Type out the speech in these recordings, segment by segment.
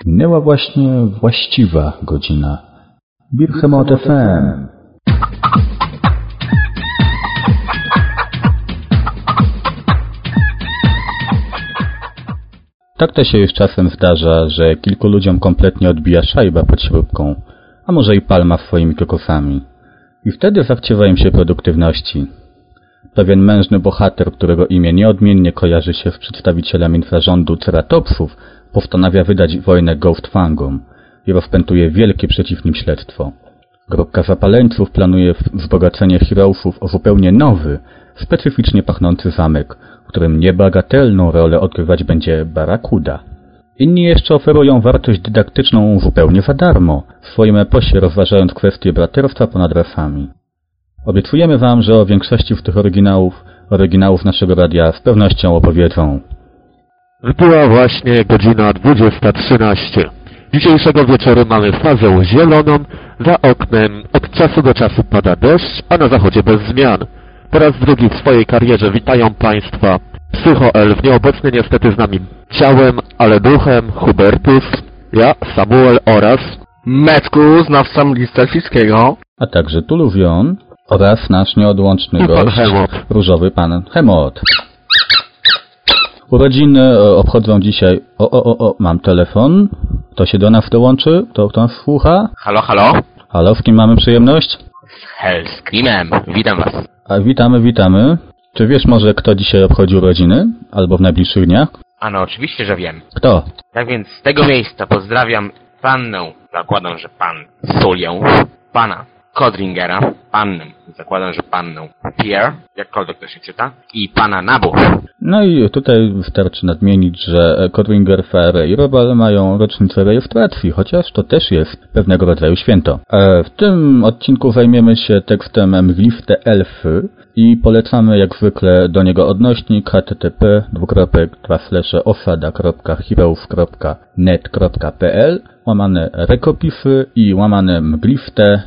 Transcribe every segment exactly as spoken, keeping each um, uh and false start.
Minęła właśnie właściwa godzina. Birchemot F M. Tak to się już czasem zdarza, że kilku ludziom kompletnie odbija szajba pod śrubką, a może i palma swoimi kokosami. I wtedy zachciewa im się produktywności. Pewien mężny bohater, którego imię nieodmiennie kojarzy się z przedstawicielem infrarządu ceratopsów, postanawia wydać wojnę Ghost-Fangom i rozpętuje wielkie przeciw nim śledztwo. Grupka zapaleńców planuje wzbogacenie Heroesów o zupełnie nowy, specyficznie pachnący zamek, w którym niebagatelną rolę odgrywać będzie Barakuda. Inni jeszcze oferują wartość dydaktyczną zupełnie za darmo, w swoim eposie rozważając kwestię braterstwa ponad rasami. Obiecujemy wam, że o większości z tych oryginałów, oryginałów naszego radia z pewnością opowiedzą. Była właśnie godzina dwudziesta trzynaście. Dzisiejszego wieczoru mamy fazę zieloną, za oknem od czasu do czasu pada deszcz, a na zachodzie bez zmian. Po raz drugi w swojej karierze witają Państwa Psycho-Elf, nieobecny niestety z nami ciałem, ale duchem, Hubertus, ja, Samuel oraz Metku, znawca lista elfickiego, a także Tuluwion oraz nasz nieodłączny gość, różowy pan Hemot. Urodziny obchodzą dzisiaj... O, o, o, o, mam telefon. To się do nas dołączy? To kto nas słucha? Halo, halo? Halo, z kim mamy przyjemność? Z Hellscreamem. Witam was. A witamy, witamy. Czy wiesz może, kto dzisiaj obchodzi urodziny? Albo w najbliższych dniach? A no, oczywiście, że wiem. Kto? Tak więc z tego miejsca pozdrawiam pannę, zakładam, że pan Sulię, pana Codringera, pannę, zakładam, że pannę Pierre, jakkolwiek to się czyta, i pana Nabu. No i tutaj wystarczy nadmienić, że Codringer, Fere i Robal mają rocznicę rejestracji, chociaż to też jest pewnego rodzaju święto. W tym odcinku zajmiemy się tekstem Mgliste Elfy i polecamy jak zwykle do niego odnośnik http osada kropka heroes kropka net kropka pl łamane rekopisy i łamane mgliste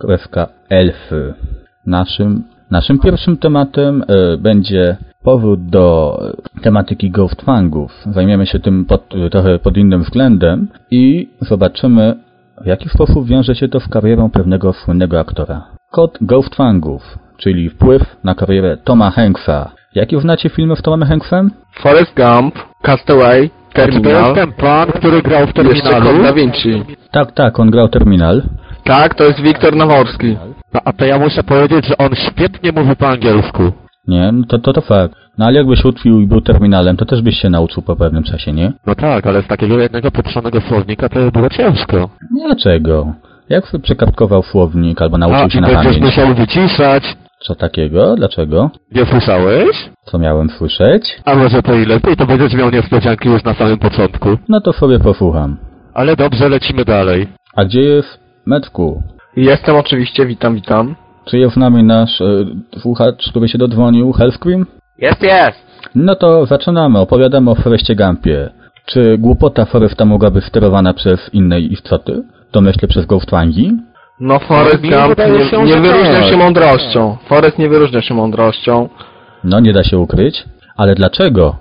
elfy. Naszym, naszym pierwszym tematem y, będzie powrót do tematyki Ghost-Fangów. Zajmiemy się tym pod, trochę pod innym względem i zobaczymy, w jaki sposób wiąże się to z karierą pewnego słynnego aktora. Kod Ghost-Fangów, czyli wpływ na karierę Toma Hanksa. Jakie znacie filmy z Tomem Hanksem? Forrest Gump, Castaway, Terminal. To jest ten pan, który grał w Terminalu. Jeszcze Da Vinci. Tak, tak, on grał Terminal. Tak, to jest Wiktor Naworski. No, a to ja muszę powiedzieć, że on świetnie mówi po angielsku. Nie, no to, to to fakt. No ale jakbyś utkwił i był Terminalem, to też byś się nauczył po pewnym czasie, nie? No tak, ale z takiego jednego poprzonego słownika to było ciężko. Dlaczego? Jak przekapkował słownik albo nauczył a, się na pamięć? A, i pamięć? musiał wyciszać. Co takiego? Dlaczego? Nie słyszałeś? Co miałem słyszeć? A może to i lepiej, to będziesz miał niespodzianki już na samym początku. No to sobie posłucham. Ale dobrze, lecimy dalej. A gdzie jest Metku? Jestem oczywiście, witam, witam. Czy jest z nami nasz y, słuchacz, który się dodzwonił, Hellscream? Jest, jest! No to zaczynamy, opowiadamy o Forrestie Gumpie. Czy głupota Forresta mogłaby sterowana przez inne istoty? To myślę przez Ghost-Fangi? No Forrest Mi Gump wydaje się, nie, nie że wyróżnia tak. się mądrością. Forrest nie wyróżnia się mądrością. No nie da się ukryć. Ale dlaczego?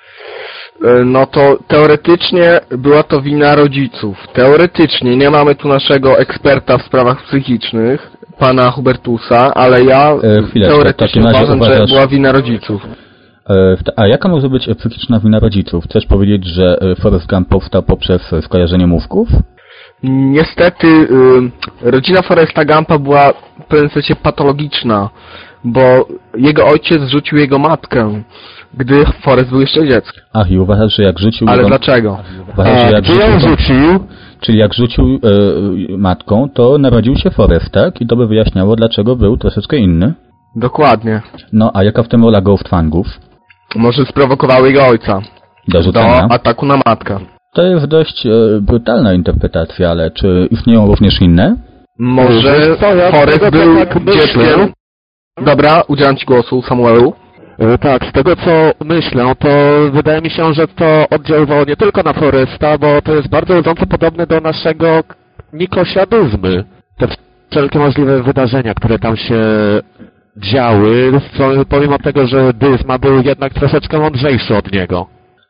Y, No to teoretycznie była to wina rodziców. Teoretycznie, nie mamy tu naszego eksperta w sprawach psychicznych, pana Hubertusa, ale ja E, chwileczkę, w teoretycznie takim razie uważam, że uważasz- była wina rodziców. E, w ta- a jaka może być psychiczna wina rodziców? Chcesz powiedzieć, że e, Forrest Gump powstał poprzez e, skojarzenie mózgów? Niestety y, rodzina Forresta Gumpa była w pewnym sensie patologiczna, bo jego ojciec zrzucił jego matkę, gdy Forrest był jeszcze dzieckiem. Ach, i uważasz, że jak rzucił... Ale jego... dlaczego? Uważasz, że A jak gdzie ją rzucił... rzucił? Czyli jak rzucił e, matką, to narodził się Forrest, tak? I to by wyjaśniało, dlaczego był troszeczkę inny. Dokładnie. No, a jaka w tym rola Ghost-Fangów? Może sprowokowały jego ojca Do do rzucenia? ataku na matkę. To jest dość e, brutalna interpretacja, ale czy istnieją również inne? Może Wiesz co, ja Forrest tego był tak myślę. dzieckiem. Dobra, udzielam ci głosu, Samuelu. E, Tak, z tego co myślę, to wydaje mi się, że to oddziaływało nie tylko na Forresta, bo to jest bardzo rodząco podobne do naszego Nikosia Duzmy. Te wszelkie możliwe wydarzenia, które tam się działy, co, pomimo tego, że Dyzma był jednak troszeczkę mądrzejszy od niego.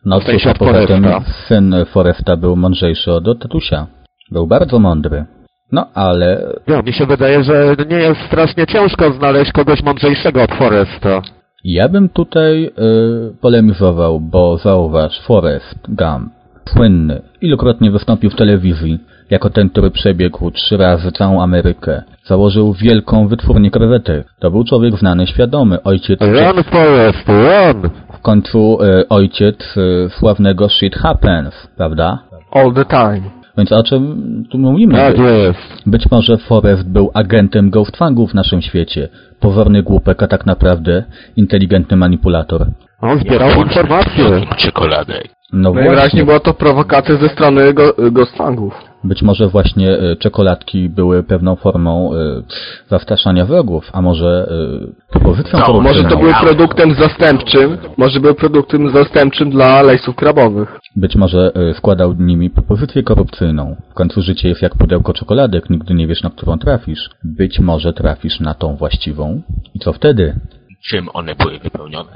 No W sensie cóż, a od poza tym Foresta. syn Foresta był mądrzejszy od tatusia. Był bardzo mądry. No ale No, mi się wydaje, że nie jest strasznie ciężko znaleźć kogoś mądrzejszego od Foresta. ja bym tutaj y, polemizował, bo zauważ, Forrest Gump, słynny, ilukrotnie wystąpił w telewizji, jako ten, który przebiegł trzy razy całą Amerykę. Założył wielką wytwórnię krewetek. To był człowiek znany, świadomy, ojciec... Run, Forest, run! W końcu y, ojciec y, sławnego Shit Happens, prawda? All the time. Więc o czym tu mówimy? Tak jest. Być może Forrest był agentem Ghost Fangów w naszym świecie. Pozorny głupek, a tak naprawdę inteligentny manipulator. On zbierał informacje. Czekoladek. No Najwyraźniej właśnie, była to prowokacja ze strony go, Ghost Fangów. być może właśnie y, czekoladki były pewną formą y, zastraszania wrogów, a może y, propozycją No, korupcyjną. Może to były produktem zastępczym, może były produktem zastępczym dla lejsów krabowych. Być może y, składał nimi propozycję korupcyjną. W końcu życie jest jak pudełko czekoladek, nigdy nie wiesz, na którą trafisz. Być może trafisz na tą właściwą. I co wtedy? Czym one były wypełnione?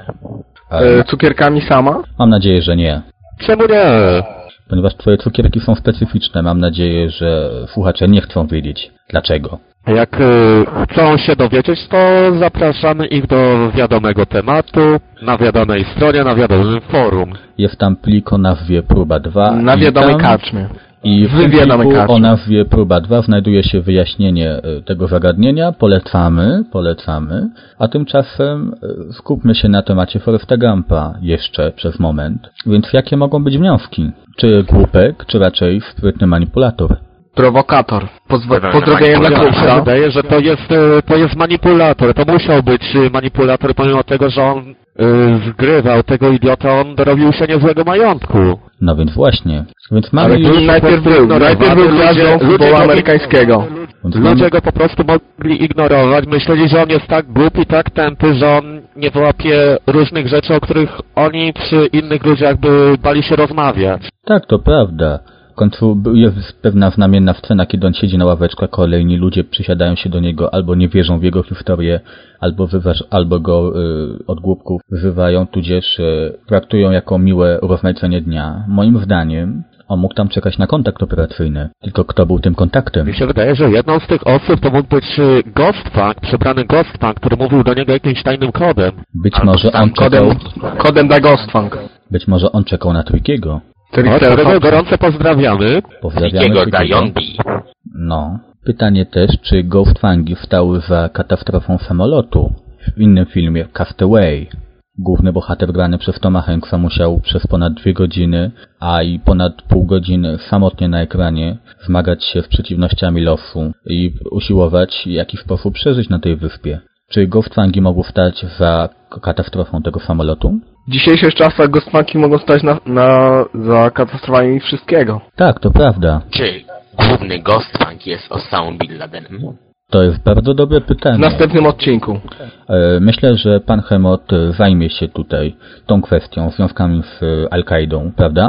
E, E, cukierkami sama? mam nadzieję, że nie. Czemu nie? Ponieważ twoje cukierki są specyficzne, mam nadzieję, że słuchacze nie chcą wiedzieć dlaczego. Jak y, chcą się dowiedzieć, to zapraszamy ich do wiadomego tematu, na wiadomej stronie, na wiadomym forum. Jest tam plik o nazwie Próba dwa. Na i wiadomej tam, karczmie. I w W tym wiadomej pliku karczmie. o nazwie Próba dwa znajduje się wyjaśnienie y, tego zagadnienia. Polecamy, polecamy. A tymczasem y, skupmy się na temacie Forresta Gumpa jeszcze przez moment. Więc jakie mogą być wnioski? Czy głupek, czy raczej sprytny manipulator? Prowokator. Pozwo- Dobra, pozdrowienia dla dobra. Mi się Krupsa. wydaje, że to jest, y, to jest manipulator. To musiał być y, manipulator, pomimo tego, że on y, zgrywał tego idiota, on dorobił się niezłego majątku. No więc właśnie. Więc mamy Ale już... był Najpierw był, ignorowany, najpierw był ludzie- gwiazdą ludzie futbolu go- amerykańskiego. Więc mamy... Ludzie go po prostu mogli ignorować, myśleli, że on jest tak głupi, tak tępy, że on nie wyłapie różnych rzeczy, o których oni przy innych ludziach by bali się rozmawiać. Tak, to prawda. W końcu był- jest pewna znamienna scena, kiedy on siedzi na ławeczce, a kolejni ludzie przysiadają się do niego, albo nie wierzą w jego historię, albo, wyważ, albo go y, od głupków wyzywają, tudzież y, traktują jako miłe urozmaicenie dnia. Moim zdaniem on mógł tam czekać na kontakt operacyjny. Tylko kto był tym kontaktem? Mi się wydaje, że jedną z tych osób to mógł być y, Ghost Fang, przebrany Ghost Fang, który mówił do niego jakimś tajnym kodem. Być Albo może tam on czekał, Kodem, kodem dla Ghost Fang. być może on czekał na Trójkiego. O, którego gorąco pozdrawiamy. Pozdrawiamy Takiego Trójkiego. Dajonbi. No. Pytanie też, czy Ghost Fangi wstały za katastrofą samolotu w innym filmie Castaway. Główny bohater grany przez Toma Hanksa musiał przez ponad dwie godziny, a i ponad pół godziny samotnie na ekranie zmagać się z przeciwnościami losu i usiłować w jakiś sposób przeżyć na tej wyspie. Czy Ghost Fangi mogły stać za katastrofą tego samolotu? W dzisiejszych czasach Ghost Fangi mogą stać na, na, za katastrofami wszystkiego. Tak, to prawda. Czy główny Ghost Fang jest Osama Bin Ladenem? To jest bardzo dobre W pytanie. następnym odcinku. E, Myślę, że pan Hemot e, zajmie się tutaj tą kwestią, związkami z e, Al-Kaidą, prawda?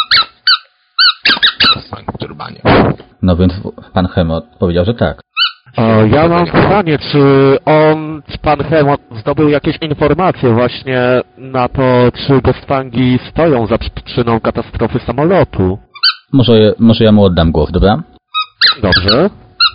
Ghost Fang w turbanie. No więc w- pan Hemot powiedział, że tak. O, ja mam pytanie, czy on, czy pan Hemot zdobył jakieś informacje właśnie na to, czy Ghost Fangi stoją za przyczyną katastrofy samolotu? Może, może ja mu oddam głos, dobra? Dobrze.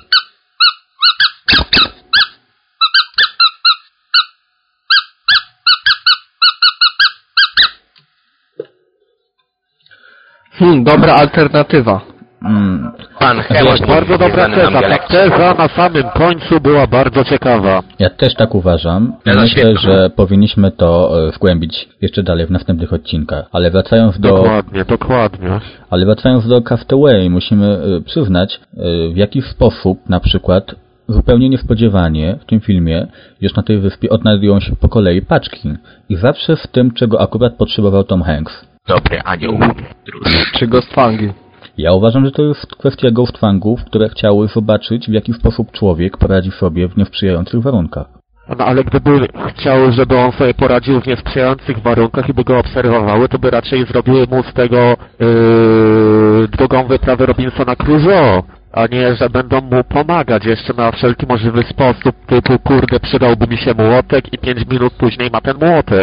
Hmm, dobra alternatywa. Mm, Pan Hemot Bardzo dobra znany nam teza. Ta dialekt. teza na samym końcu była bardzo ciekawa. ja też tak uważam. I Ja myślę, świetnie. że powinniśmy to e, wgłębić jeszcze dalej w następnych odcinkach. Ale wracając do, Dokładnie, dokładnie. ale wracając do Castaway, musimy e, przyznać, e, w jaki sposób na przykład zupełnie niespodziewanie w tym filmie już na tej wyspie odnajdują się po kolei paczki. I zawsze w tym, czego akurat potrzebował Tom Hanks. Dobry anioł. Druż. Czy Ghost Fangi. Ja uważam, że to jest kwestia Ghost Fangów, które chciały zobaczyć, w jaki sposób człowiek poradzi sobie w niesprzyjających warunkach. No ale gdyby chciały, żeby on sobie poradził w niesprzyjających warunkach i by go obserwowały, to by raczej zrobiły mu z tego yy, drugą wyprawę Robinsona Crusoe, a nie, że będą mu pomagać jeszcze na wszelki możliwy sposób, typu kurde przydałby mi się młotek i pięć minut później ma ten młotek.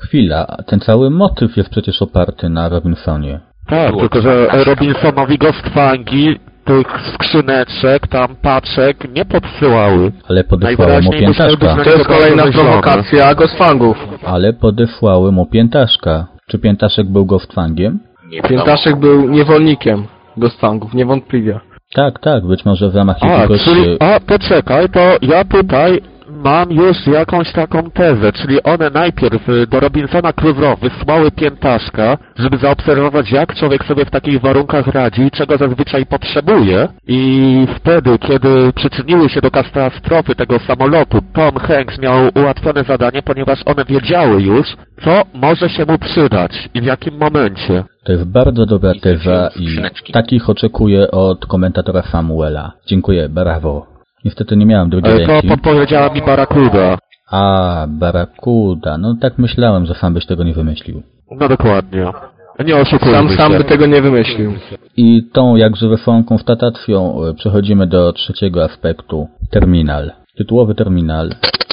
Chwila, ten cały motyw jest przecież oparty na Robinsonie. Tak, Było tylko że tak. Robinsonowi Ghostfangi tych skrzyneczek, tam paczek nie podsyłały. Ale podesłały mu Najwyraźniej musiały być piętaszka. na To jest kolejna Zamyślone. prowokacja Ghostfangów. Ale podesłały mu piętaszka. Czy piętaszek był Ghostfangiem? Nie wiadomo. Piętaszek był niewolnikiem Ghostfangów, niewątpliwie. Tak, tak, być może w ramach A, jakiegoś... czyli, a, poczekaj, to ja tutaj mam już jakąś taką tezę, czyli one najpierw y, do Robinsona Crusoe wysłały piętaszka, żeby zaobserwować, jak człowiek sobie w takich warunkach radzi i czego zazwyczaj potrzebuje. I wtedy, kiedy przyczyniły się do katastrofy tego samolotu, Tom Hanks miał ułatwione zadanie, ponieważ one wiedziały już, co może się mu przydać i w jakim momencie. To jest bardzo dobra I teza i skrzyneczki. takich oczekuję od komentatora Samuela. Dziękuję, brawo. Niestety nie miałem drugiej Ale to ręki. podpowiedziała mi Barakuda. A, Barakuda. No tak myślałem, że sam byś tego nie wymyślił. No dokładnie. Nie oszukujmy Sam się. sam by tego nie wymyślił. I tą jakże wesołą konstatacją e, przechodzimy do trzeciego aspektu. Terminal. Tytułowy terminal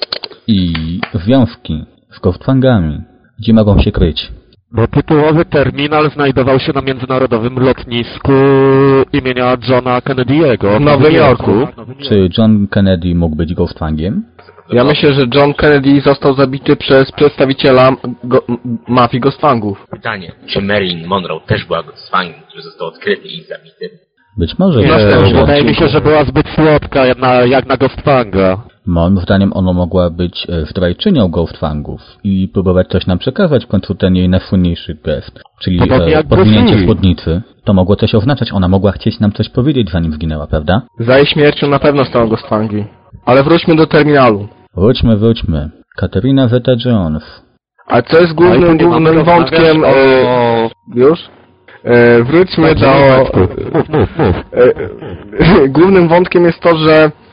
i związki z Ghostfangami. Gdzie mogą się kryć? Bo tytułowy terminal znajdował się na międzynarodowym lotnisku imienia Johna Kennedy'ego W Nowym Jorku. Czy John Kennedy mógł być Ghostfangiem? Ja myślę, że John Kennedy został zabity przez przedstawiciela go, m- mafii Ghostfangów. Pytanie, czy Marilyn Monroe też była Ghostfangiem, który został odkryty i zabity? Być może. Nie, Następny wydaje mi odcinku. się, że była zbyt słodka jak na, jak na Ghostfanga. Moim zdaniem ona mogła być e, zdrajczynią Ghostfangów i próbować coś nam przekazać, w końcu ten jej najsłynniejszy gest, czyli Podobnie e, jak podwinięcie Bruce Lee. spódnicy. To mogło coś oznaczać, ona mogła chcieć nam coś powiedzieć, zanim zginęła, prawda? Za jej śmiercią na pewno staną Ghostfangi. Ale wróćmy do terminalu. Wróćmy, wróćmy. Katerina Zeta-Jones. A co jest głównym, Ale to nie mamy głównym rozmawiać wątkiem... E, o... już? E, wróćmy do... Mów, mów, mów. E, głównym wątkiem jest to, że e,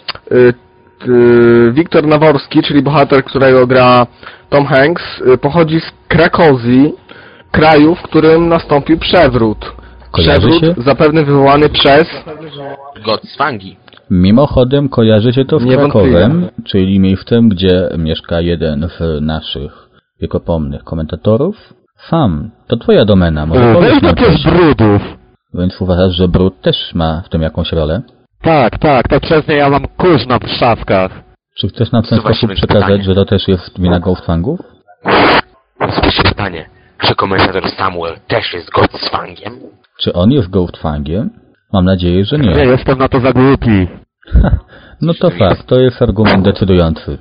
e, Wiktor Naworski, czyli bohater, którego gra Tom Hanks, e, pochodzi z Krakozji, kraju, w którym nastąpił przewrót. Kojarzy Przewrót się? zapewne wywołany przez... Ghostfangi. Mimochodem kojarzy się to z Niewątpliwie. Krakowem, czyli miejscem, gdzie mieszka jeden z naszych wiekopomnych komentatorów. Sam, to twoja domena, może O, powiesz weź nam jakieś coś. brudów. Więc uważasz, że brud też ma w tym jakąś rolę? Tak, tak, to przez nie ja mam kurz na szafkach. Czy chcesz nam w ten Zobaczymy sposób to przekazać, pytanie. że to też jest wina Ghostfangów? Słyszę pytanie, czy komentator Samuel też jest Ghostfangiem? Czy on jest Ghostfangiem? Mam nadzieję, że Nie nie. jestem na to za głupi. No to fakt, to jest argument decydujący.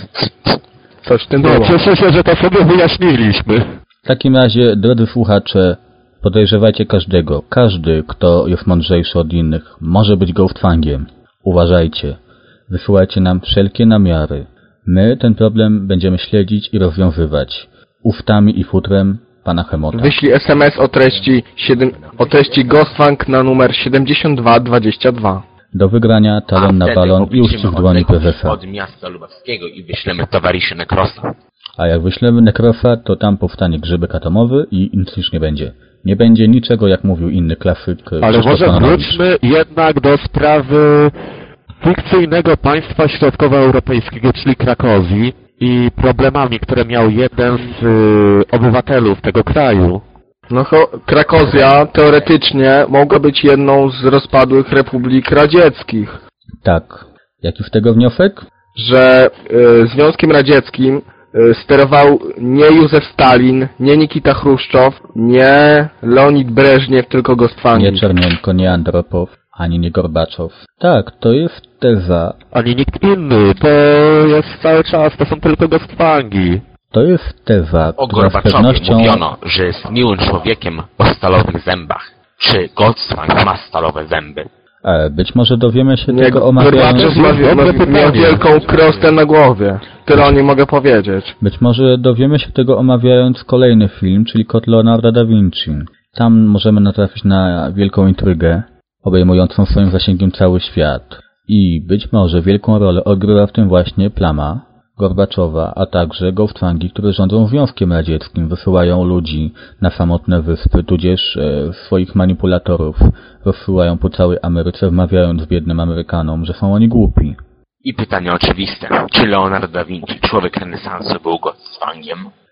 Coś w tym No, było. cieszę się, że to sobie wyjaśniliśmy. W takim razie, drodzy słuchacze, podejrzewajcie każdego. Każdy, kto jest mądrzejszy od innych, może być Ghostfangiem. Uważajcie. Wysyłajcie nam wszelkie namiary. My ten problem będziemy śledzić i rozwiązywać. Uftami i futrem pana Chemota. Wyślij es em es o treści, siedem, o treści Ghostfang na numer siedemdziesiąt dwa dwadzieścia dwa. Do wygrania talon A na wtedy balon i obliczymy uścisk dłoni odległość prezesa. od miasta lubawskiego i wyślemy towarzyszy Nekrosa. A jak wyślemy Nekrosa, to tam powstanie grzybek atomowy i nic już nie będzie. Nie będzie niczego, jak mówił inny klasyk Ale Krzysztof może Kononowicz. wróćmy jednak do sprawy fikcyjnego państwa środkowoeuropejskiego, czyli Krakozji i problemami, które miał jeden z y, obywatelów tego kraju. No cho- Krakozja teoretycznie mogła być jedną z rozpadłych republik radzieckich. Tak. Jaki z tego wniosek? Że y, Związkiem Radzieckim y, sterował nie Józef Stalin, nie Nikita Chruszczow, nie Leonid Breżniew, tylko Ghostfangi. Nie Czernienko, nie Andropow, ani nie Gorbaczow. Tak, to jest teza. Ani nikt inny, to jest cały czas, to są tylko Ghostfangi. To jest teza, O która z Gorbaczowie pewnością... mówiono, że jest miłym człowiekiem o stalowych zębach. Czy Ghostfang ma stalowe zęby? E, być może dowiemy się Nie, tego omawiając... Gorbaczow ma, Dobre ma, pytanie. miał wielką krostę na głowie. Tyle o niej mogę powiedzieć. Być może dowiemy się tego omawiając kolejny film, czyli Kod Leonarda da Vinci. Tam możemy natrafić na wielką intrygę, obejmującą swoim zasięgiem cały świat. I być może wielką rolę odgrywa w tym właśnie plama Gorbaczowa, a także Ghostfangi, które rządzą Związkiem Radzieckim, wysyłają ludzi na samotne wyspy, tudzież e, swoich manipulatorów rozsyłają po całej Ameryce, wmawiając biednym Amerykanom, że są oni głupi. I pytanie oczywiste, czy Leonardo da Vinci, człowiek renesansu, był Ghostfangiem?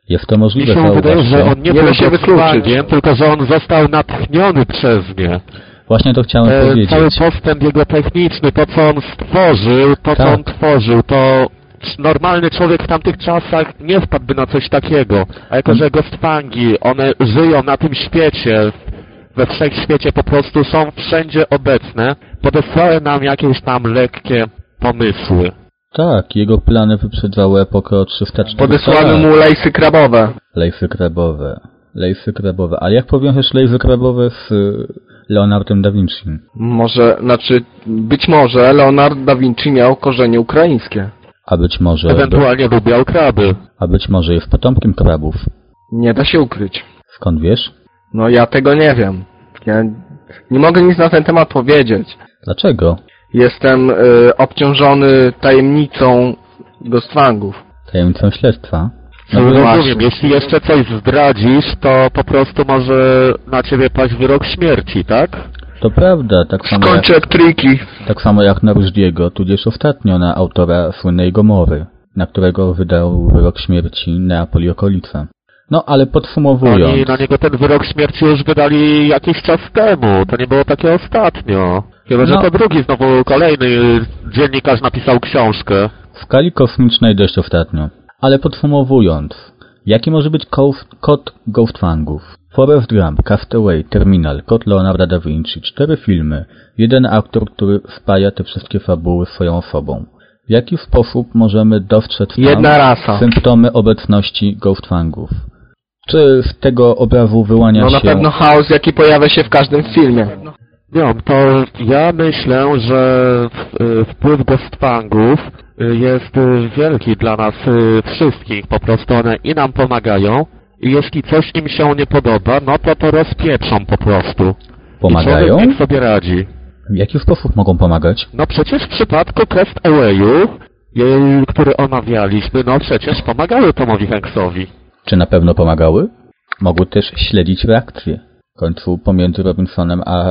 Jest to możliwe, Mi się wydaje, że on nie, Nie był da się wykluczyć. Ghostfangiem, tylko że on został natchniony przez nie. Właśnie to chciałem E, powiedzieć. cały postęp jego techniczny, to co on stworzył, to Tak. co on tworzył, to normalny człowiek w tamtych czasach nie wpadłby na coś takiego. A jako, że Ghostfangi, one żyją na tym świecie, we wszechświecie po prostu są wszędzie obecne, podesłały nam jakieś tam lekkie pomysły. Tak, jego plany wyprzedzały epokę o trzysta czterdzieści Podesłano lat. mu lejsy krabowe. Lejsy krabowe. Lejsy krabowe. Ale jak powiążesz lejsy krabowe z y, Leonardem da Vinci? Może, znaczy, być może Leonardo da Vinci miał korzenie ukraińskie. A być może... Ewentualnie lubiał kraby. A być może jest potomkiem krabów. Nie da się ukryć. Skąd wiesz? No ja tego nie wiem. Ja nie mogę nic na ten temat powiedzieć. Dlaczego? Jestem y, obciążony tajemnicą Ghostfangów. Tajemnicą śledztwa. No, No rozumiem, właśnie. jeśli jeszcze coś zdradzisz, to po prostu może na ciebie paść wyrok śmierci, tak? To prawda, tak samo jak, Skończę jak triki. tak samo jak na Rusdiego, tudzież ostatnio na autora słynnej Gomory, na którego wydał wyrok śmierci Neapol i okolice. No, ale podsumowując... Oni na niego ten wyrok śmierci już wydali jakiś czas temu, to nie było takie ostatnio. Chyba, że No. to drugi, znowu kolejny dziennikarz napisał książkę. W skali kosmicznej dość ostatnio. Ale podsumowując, jaki może być kod, kod Ghostfangów? Forrest Gump, Castaway, Terminal, kod Leonarda da Vinci, cztery filmy, jeden aktor, który spaja te wszystkie fabuły swoją osobą. W jaki sposób możemy dostrzec tam Jedna rasa. symptomy obecności Ghostfangów? Czy z tego obrazu wyłania No na się... pewno chaos, jaki pojawia się w każdym filmie. Nie, to ja myślę, że w- wpływ Ghostfangów jest wielki dla nas wszystkich. Po prostu one i nam pomagają i jeśli coś im się nie podoba, no to to rozpieprzą po prostu. Pomagają? I człowiek niech sobie radzi. W jaki sposób mogą pomagać? No przecież w przypadku Castawayu, jej- który omawialiśmy, no przecież pomagały Tomowi Hanksowi. Czy na pewno pomagały? Mogły też śledzić reakcję. W końcu pomiędzy Robinsonem a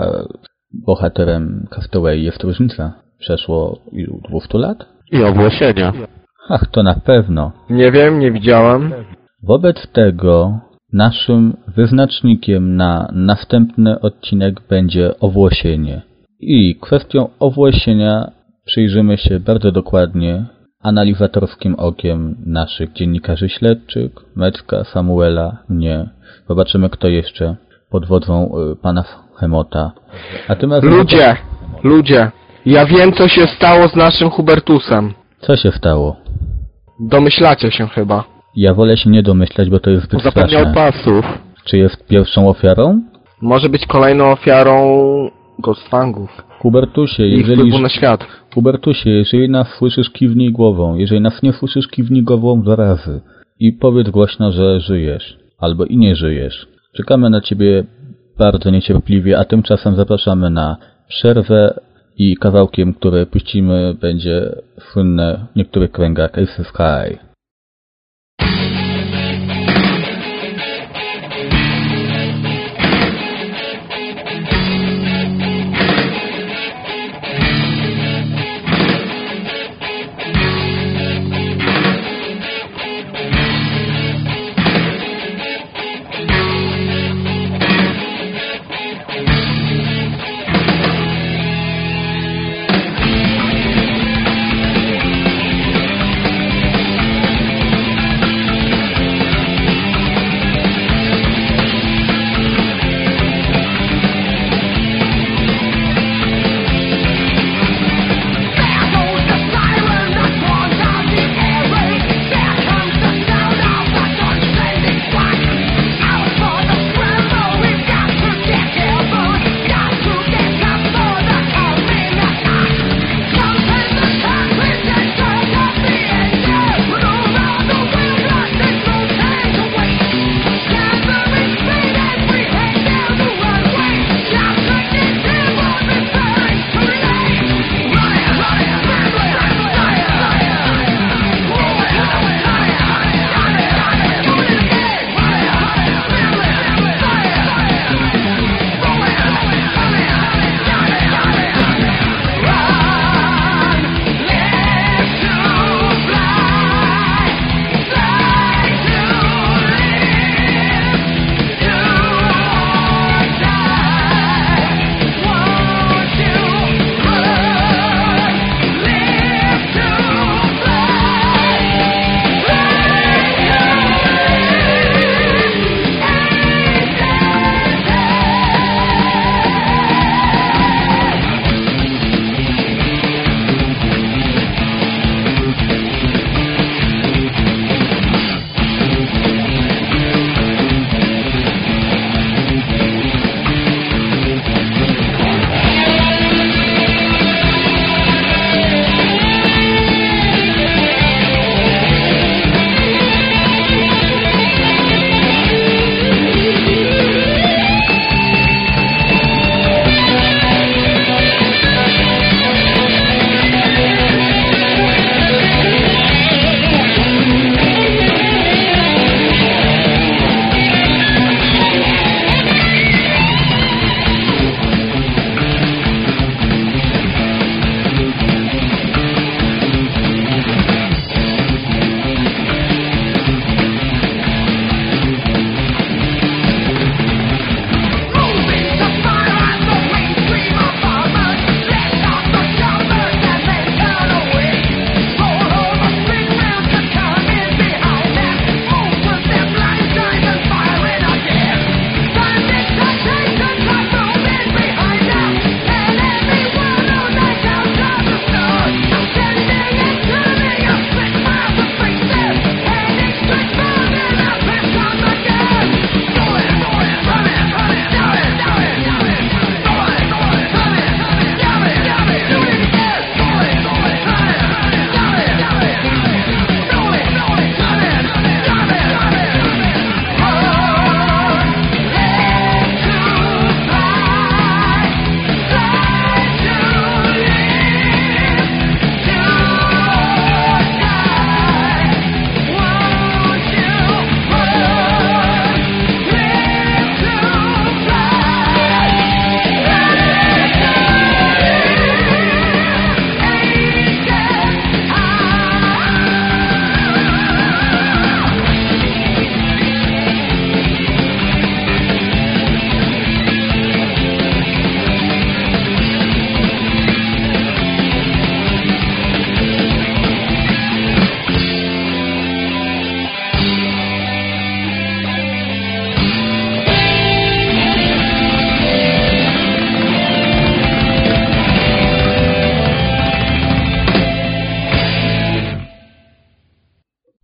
bohaterem Castaway jest różnica. Przeszło ilu? dwieście lat? I owłosienia. Ach, to na pewno. Nie wiem, nie widziałem. Wobec tego naszym wyznacznikiem na następny odcinek będzie owłosienie. I kwestią owłosienia przyjrzymy się bardzo dokładnie analizatorskim okiem naszych dziennikarzy śledczych, Mecka, Samuela, mnie. Zobaczymy, kto jeszcze pod wodzą y, pana Chemota. A tym razem... Ludzie, ludzie, ja wiem, co się stało z naszym Hubertusem. Co się stało? Domyślacie się chyba. Ja wolę się nie domyślać, bo to jest zbyt Zapomniał straszne. pasów. Czy jest pierwszą ofiarą? Może być kolejną ofiarą Ghostfangów Hubertusie, i ich jeżeli... wpływu na świat. Hubertusie, jeżeli nas słyszysz, kiwnij głową. Jeżeli nas nie słyszysz, kiwnij głową dwa razy. I powiedz głośno, że żyjesz. Albo i nie żyjesz. Czekamy na ciebie bardzo niecierpliwie, a tymczasem zapraszamy na przerwę i kawałkiem, który puścimy, będzie słynne w niektórych kręgach Ace Sky.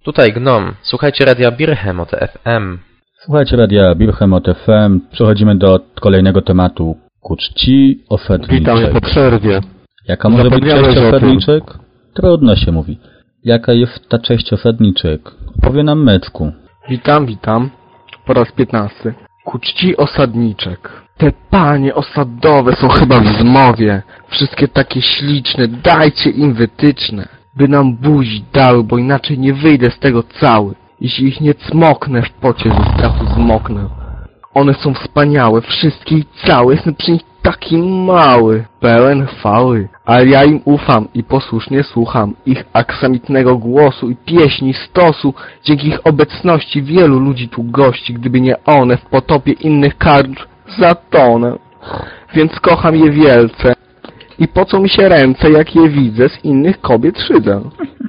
Tutaj Gnom. Słuchajcie radia Behemoth F M. Słuchajcie radia Behemoth F M. Przechodzimy do kolejnego tematu. Ku czci osadniczek. Witamy po przerwie. Jaka może być Zapomniałeś część o tym. osadniczek? Trudno się mówi. Jaka jest ta część osadniczek? Powie nam Mecku. Witam, witam. Po raz piętnasty. Ku czci osadniczek. Te panie osadowe są chyba w zmowie. Wszystkie takie śliczne, dajcie im wytyczne. By nam buzi dały, bo inaczej nie wyjdę z tego cały. Jeśli ich nie cmoknę, w pocie ze strachu zmoknę. One są wspaniałe, wszystkie i całe. Jestem przy nich taki mały, pełen chwały. Ale ja im ufam i posłusznie słucham ich aksamitnego głosu i pieśni stosu. Dzięki ich obecności wielu ludzi tu gości. Gdyby nie one, w potopie innych karcz zatonę. Więc kocham je wielce. I po co mi się ręce, jak je widzę, z innych kobiet szydzę.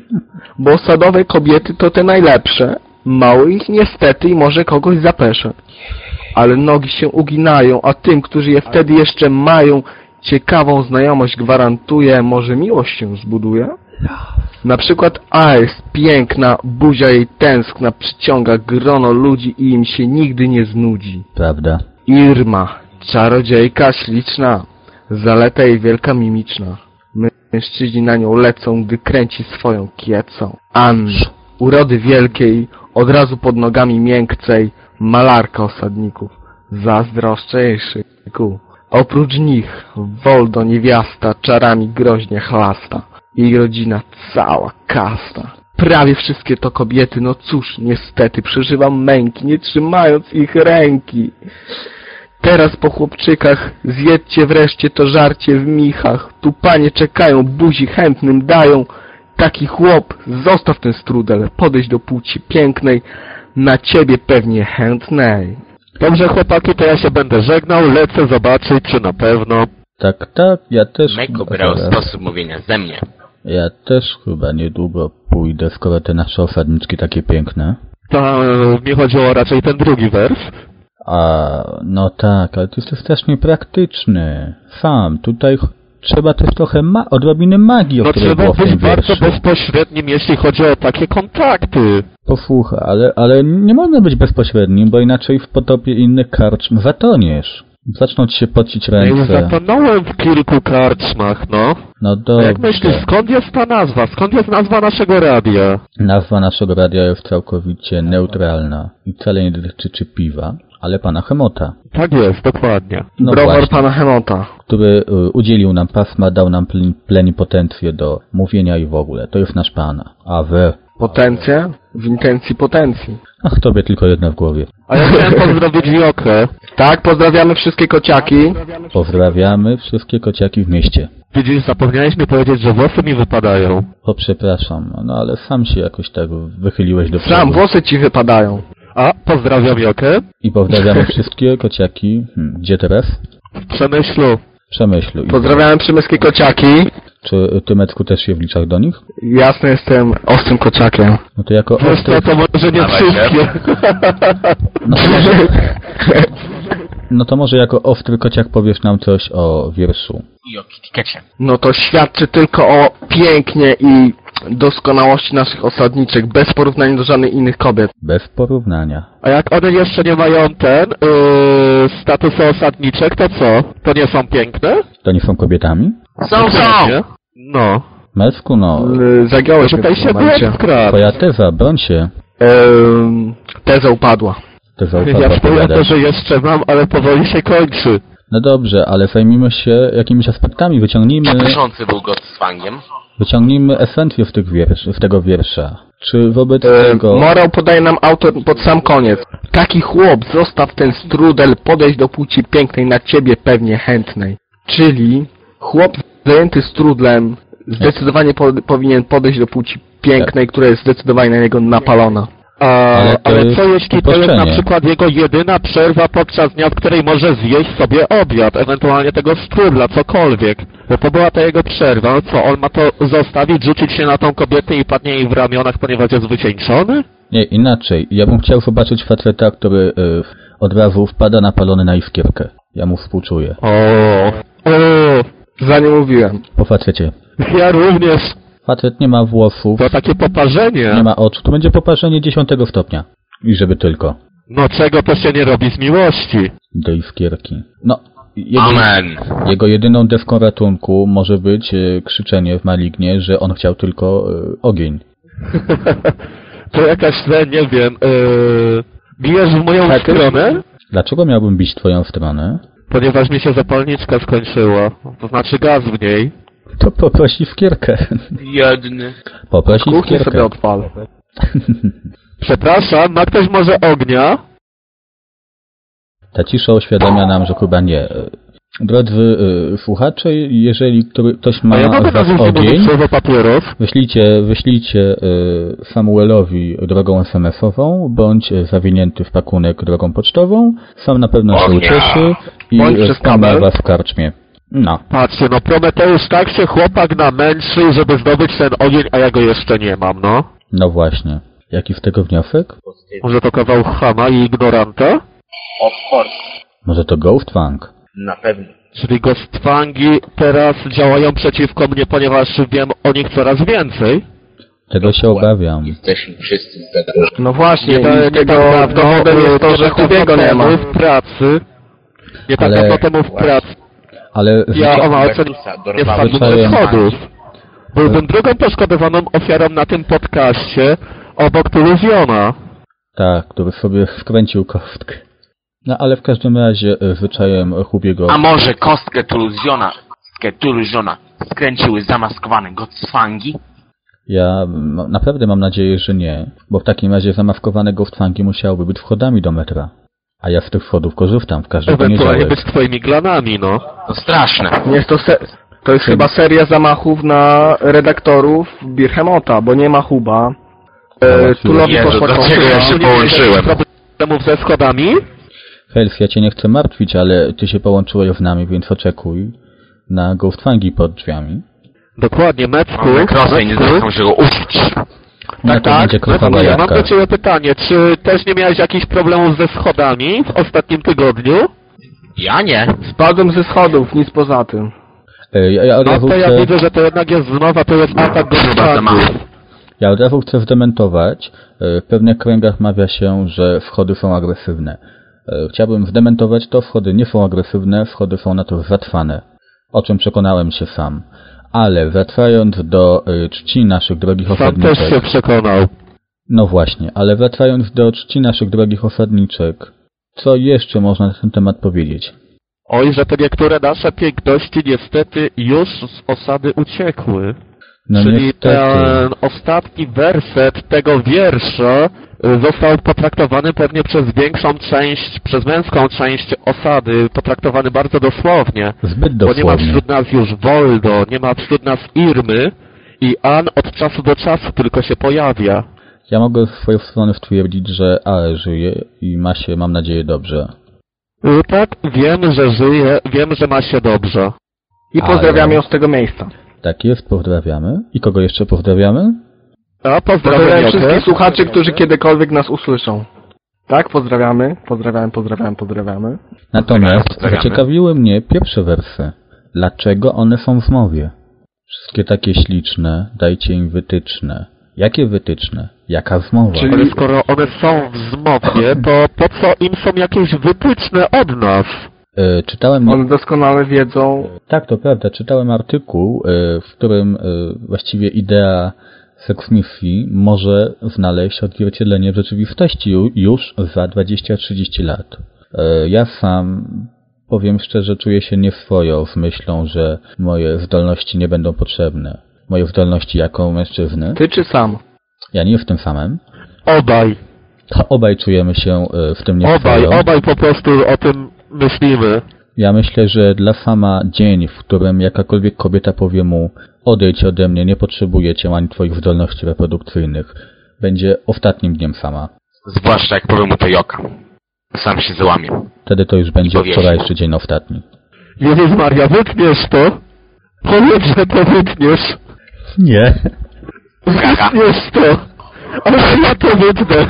Bo osadowe kobiety to te najlepsze. Mało ich niestety i może kogoś zapeszę. Ale nogi się uginają, a tym, którzy je wtedy jeszcze mają, ciekawą znajomość gwarantuje, może miłość się zbuduje? Na przykład Ice, piękna, buzia jej tęskna, przyciąga grono ludzi i im się nigdy nie znudzi. Prawda. Irma, czarodziejka śliczna, zaleta jej wielka mimiczna. Mężczyźni na nią lecą, gdy kręci swoją kiecą. Anna, urody wielkiej, od razu pod nogami miękcej, malarka osadników, zazdroszczę jej szyku. Oprócz nich, Woldo niewiasta, czarami groźnie chlasta. Jej rodzina cała kasta. Prawie wszystkie to kobiety, no cóż, niestety przeżywam męki, nie trzymając ich ręki. Teraz po chłopczykach zjedźcie wreszcie to żarcie w michach. Tu panie czekają, buzi chętnym dają. Taki chłop, zostaw ten strudel, podejdź do płci pięknej, na ciebie pewnie chętnej. Dobrze chłopaki, to ja się będę żegnał, lecę zobaczyć, czy na pewno. Tak, tak, ja też... Meko chyba brał zaraz- sposób mówienia ze mnie. Ja też chyba niedługo pójdę, skoro te nasze osadniczki takie piękne. To e, mi chodziło raczej ten drugi wers. A, no tak, ale to jest strasznie praktyczny. Sam, tutaj ch- trzeba też trochę ma- odrobiny magii, o No której trzeba było w tym być bardzo wierszu. bezpośrednim, jeśli chodzi o takie kontakty. Posłuchaj, ale, ale nie można być bezpośrednim, bo inaczej w potopie innych karczm zatoniesz. Zaczną ci się pocić Ja już ręce. zatonąłem w kilku karczmach, no. No A dobrze. jak myślisz, skąd jest ta nazwa? Skąd jest nazwa naszego radia? Nazwa naszego radia jest całkowicie neutralna i wcale nie dotyczy piwa, ale pana Hemota, Tak jest, dokładnie. no Browar właśnie, pana Hemota. który y, udzielił nam pasma, dał nam plen- plenipotencję do mówienia i w ogóle. To jest nasz pan. A wy? Potencję w intencji potencji. Ach, tobie tylko jedno w głowie. A ja chciałem pozdrowić Wiokę. Tak, pozdrawiamy wszystkie kociaki. Pozdrawiamy wszystkie kociaki w mieście. Widzisz, zapomniałeś mi powiedzieć, że włosy mi wypadają. O, przepraszam, no ale sam się jakoś tak wychyliłeś do Sam, przodu. włosy ci wypadają. A, pozdrawiam Jokę. I pozdrawiamy wszystkie kociaki. Hmm, gdzie teraz? W Przemyślu. W Przemyślu. I Pozdrawiamy przemyskie kociaki. czy ty, Mecku, też się wliczasz do nich? Jasne, jestem ostrym kociakiem. No to jako Wiesz ostry... co, to może nie Dawaj się. wszystkie. No to, może... no to może jako ostry kociak powiesz nam coś o wierszu. I o kitikecie. No to świadczy tylko o pięknie i doskonałości naszych osadniczek, bez porównania do żadnych innych kobiet. Bez porównania. A jak one jeszcze nie mają ten, yy, statusu osadniczek, to co? To nie są piękne? To nie są kobietami? Są, są! Nie? No. Mecku, no... Yy, Zagiąłeś mnie Tutaj w się tym momencie. byłem skradł. Twoja teza, broń się. Yy, teza upadła. Teza Ja upadła, wspomnę to, powiadasz. że jeszcze mam, ale powoli się kończy. No dobrze, ale zajmijmy się jakimiś aspektami, wyciągnijmy, Kuszący był go z fangiem. wyciągnijmy esencję z, tych wiersz, z tego wiersza. Czy wobec Yy, tego... morał podaje nam autor pod sam koniec. Taki chłop, zostaw ten strudel, podejdź do płci pięknej, na ciebie pewnie chętnej. Czyli chłop zajęty strudlem zdecydowanie po, powinien podejść do płci pięknej, która jest zdecydowanie na niego napalona. A, Ale ale, to jest co jeśli to jest na uproszczenie. przykład jego jedyna przerwa podczas dnia, w której może zjeść sobie obiad, ewentualnie tego strudla, cokolwiek. Bo to była ta jego przerwa, no co, on ma to zostawić, rzucić się na tą kobietę i padnie jej w ramionach, ponieważ jest wycieńczony? Nie, inaczej. Ja bym chciał zobaczyć faceta, który y, od razu wpada napalony na iskierkę. Ja mu współczuję. O, o, Za nie mówiłem. Po facecie. ja również. Facet nie ma włosów, To takie poparzenie. nie ma oczu, to będzie poparzenie dziesiątego stopnia. I żeby tylko. No czego to się nie robi z miłości? Do iskierki. No, jego, Amen. jego jedyną deską ratunku może być e, krzyczenie w Malignie, że on chciał tylko e, ogień. To jakaś, nie wiem, yy, bijesz w moją Tak. stronę? Dlaczego miałbym bić twoją stronę? Ponieważ mi się zapalniczka skończyła. To znaczy gaz w niej. To poprosi iskierkę. Jedny. Poprosi Kuchnię iskierkę. sobie odpal. Przepraszam, ma ktoś może ognia? Ta cisza uświadamia nam, że chyba nie. Drodzy y, słuchacze, jeżeli który, ktoś ma A ja mogę z was nazwać ogień, słowo papieros? wyślijcie, wyślijcie y, Samuelowi drogą es em esową, bądź zawinięty w pakunek drogą pocztową. Sam na pewno się Ognia. ucieszy i Bądź przez wspomna kabel. was w karczmie. No, Patrzcie, no Prometeusz tak się chłopak namęczył, żeby zdobyć ten ogień, a ja go jeszcze nie mam, no. no właśnie. Jaki z tego wniosek? Może to kawał chama i ignoranta? Of course. Może to Ghost Funk? Na pewno. Czyli Ghostfangi teraz działają przeciwko mnie, ponieważ wiem o nich coraz więcej. Tego się obawiam. Jesteśmy wszyscy zgadani. No właśnie, Nie, i nie tego tak dawno, dowodem jest to, nie że tak dawno Hubiego nie ma. temu w pracy. Nie tak Ale- dawno temu w pracy. Ale Ja o małce Bertusa nie dorwałem. spadłem ze Zwyczajem- schodów. Byłbym drugą poszkodowaną ofiarą na tym podcaście obok Tuluziona. tak, który sobie wkręcił kostkę. No ale w każdym razie y, zwyczajem Hubiego... A może kostkę Tuluziona, kostkę Tuluziona skręciły zamaskowane Gottsfangi? Ja m- naprawdę mam nadzieję, że nie, bo w takim razie zamaskowane Ghostfangi musiałyby być wchodami do metra. A ja z tych wchodów korzystam w każdy Ewentualnie poniedziałek. być twoimi glanami, no. To straszne. Jest to, se to jest chyba seria zamachów na redaktorów Birhemota, bo nie ma Huba. E, Tulowi Jezu, poszła dlaczego ja kostka. się połączyłem? Problemów ze schodami? Hels, ja cię nie chcę martwić, ale ty się połączyłeś z nami, więc oczekuj na Ghostfangi pod drzwiami. Dokładnie, Mecku. Mamy krosę i nie Mecku. zdążył go użyć. No Tak, to tak. będzie krokowa Mecku, ja mam jabłka. do ciebie pytanie, czy też nie miałeś jakichś problemów ze schodami w ostatnim tygodniu? Ja nie. Spadłem ze schodów, nic poza tym. E, Ja, ja, od No razu to ja chcę, widzę, że to jednak jest znowa, to jest atak do zamachu. spadów. ja od razu chcę zdementować. E, W pewnych kręgach mawia się, że wchody są agresywne. E, Chciałbym zdementować to, wchody nie są agresywne, wchody są na to zatrwane. O czym przekonałem się sam. Ale wracając do y, czci naszych drogich Sam też osadniczek... się przekonał. No właśnie, ale wracając do czci naszych drogich osadniczek, co jeszcze można na ten temat powiedzieć? Oj, że te niektóre nasze piękności niestety już z osady uciekły. No Czyli niestety, ten ostatni werset tego wiersza y, został potraktowany pewnie przez większą część, przez męską część osady, potraktowany bardzo dosłownie. zbyt Bo nie ma dosłownie. wśród nas już Woldo, nie ma wśród nas Irmy i An od czasu do czasu tylko się pojawia. Ja mogę z swojej strony stwierdzić, że Ale żyje i ma się, mam nadzieję, dobrze. Y, Tak, wiem, że żyje, wiem, że ma się dobrze. I Ale- pozdrawiam ją z tego miejsca. Tak jest, pozdrawiamy. I kogo jeszcze pozdrawiamy? A Pozdrawiam pozdrawiam wszystkich Jokę. słuchaczy, którzy kiedykolwiek nas usłyszą. Tak, pozdrawiamy, pozdrawiamy, pozdrawiamy, pozdrawiamy. Natomiast pozdrawiamy. zaciekawiły mnie pierwsze wersy. Dlaczego one są w mowie? Wszystkie takie śliczne, dajcie im wytyczne. Jakie wytyczne? Jaka zmowa? Czyli- Ale skoro one są w zmowie, to po co im są jakieś wytyczne od nas? E, czytałem... One doskonale wiedzą, Tak, to prawda. Czytałem artykuł, e, w którym e, właściwie idea seksmisji może znaleźć odzwierciedlenie w rzeczywistości ju- już za dwadzieścia trzydzieści lat. E, Ja sam, powiem szczerze, czuję się nieswojo z myślą, że moje zdolności nie będą potrzebne. Moje zdolności jako mężczyzny. ty czy sam. Ja nie jestem samym. Obaj, Obaj czujemy się e, w tym obaj, nieswojo. obaj po prostu o tym myślimy. Ja myślę, że dla sama dzień, w którym jakakolwiek kobieta powie mu odejdź ode mnie, nie potrzebuję cię ani twoich zdolności reprodukcyjnych, będzie ostatnim dniem sama. Zwłaszcza jak powiem mu to Joka. Sam się załamie. Wtedy to już będzie powiesi. wczorajszy dzień ostatni. Jezus Maria, wytniesz to? Powiedz, że to wytniesz. Nie. Gaga. Wytniesz to. Ale ja to wytnę.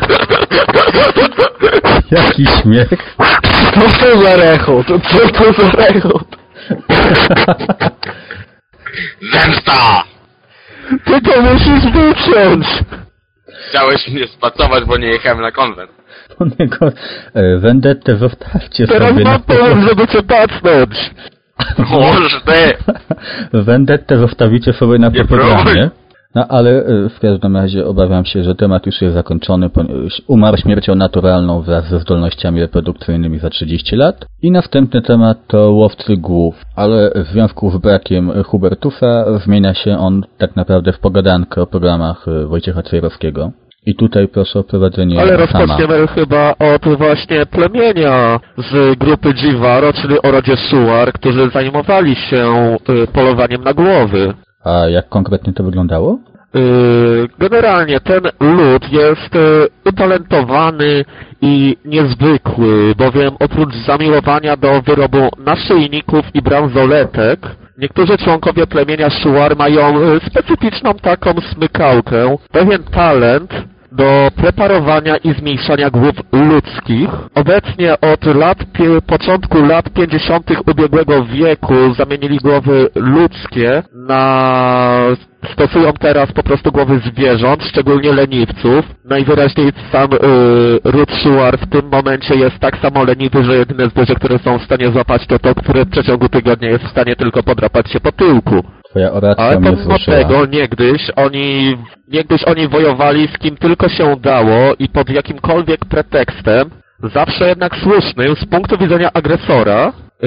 Jaki śmiech. Co to za rechot? Co to za rechot? Zemsta! Ty to musisz wyciąć! Chciałeś mnie spacować, bo nie jechałem na konwent. Po niego e, Vendettę zostawcie Teraz sobie mam na powód, żeby cię pacnąć! Możesz ty! Vendettę zostawicie sobie na Nie programie. próbuj. No ale e, w każdym razie obawiam się, że temat już jest zakończony. ponieważ Umarł śmiercią naturalną wraz ze zdolnościami reprodukcyjnymi za trzydzieści lat. I następny temat to Łowcy Głów. Ale w związku z brakiem Hubertusa zmienia się on tak naprawdę w pogadankę o programach e, Wojciecha Cejrowskiego. I tutaj proszę o prowadzenie Ale sama. rozpoczniemy chyba od właśnie plemienia z grupy Jivaro, czyli o rodzie Shuar, którzy zajmowali się y, polowaniem na głowy. A jak konkretnie to wyglądało? Y, Generalnie ten lud jest y, utalentowany i niezwykły, bowiem oprócz zamiłowania do wyrobu naszyjników i bransoletek, niektórzy członkowie plemienia Shuar mają y, specyficzną taką smykałkę, pewien talent do preparowania i zmniejszania głów ludzkich. Obecnie od lat, pie, początku lat pięćdziesiątych ubiegłego wieku zamienili głowy ludzkie na... stosują teraz po prostu głowy zwierząt, szczególnie leniwców. Najwyraźniej sam y, ród Shuar w tym momencie jest tak samo leniwy, że jedyne zwierzę, które są w stanie złapać, to to, które w przeciągu tygodnia jest w stanie tylko podrapać się po tyłku. Twoja oracja Ale mnie pomimo wzruszyła. tego niegdyś oni, niegdyś oni wojowali z kim tylko się dało i pod jakimkolwiek pretekstem, zawsze jednak słusznym z punktu widzenia agresora, yy,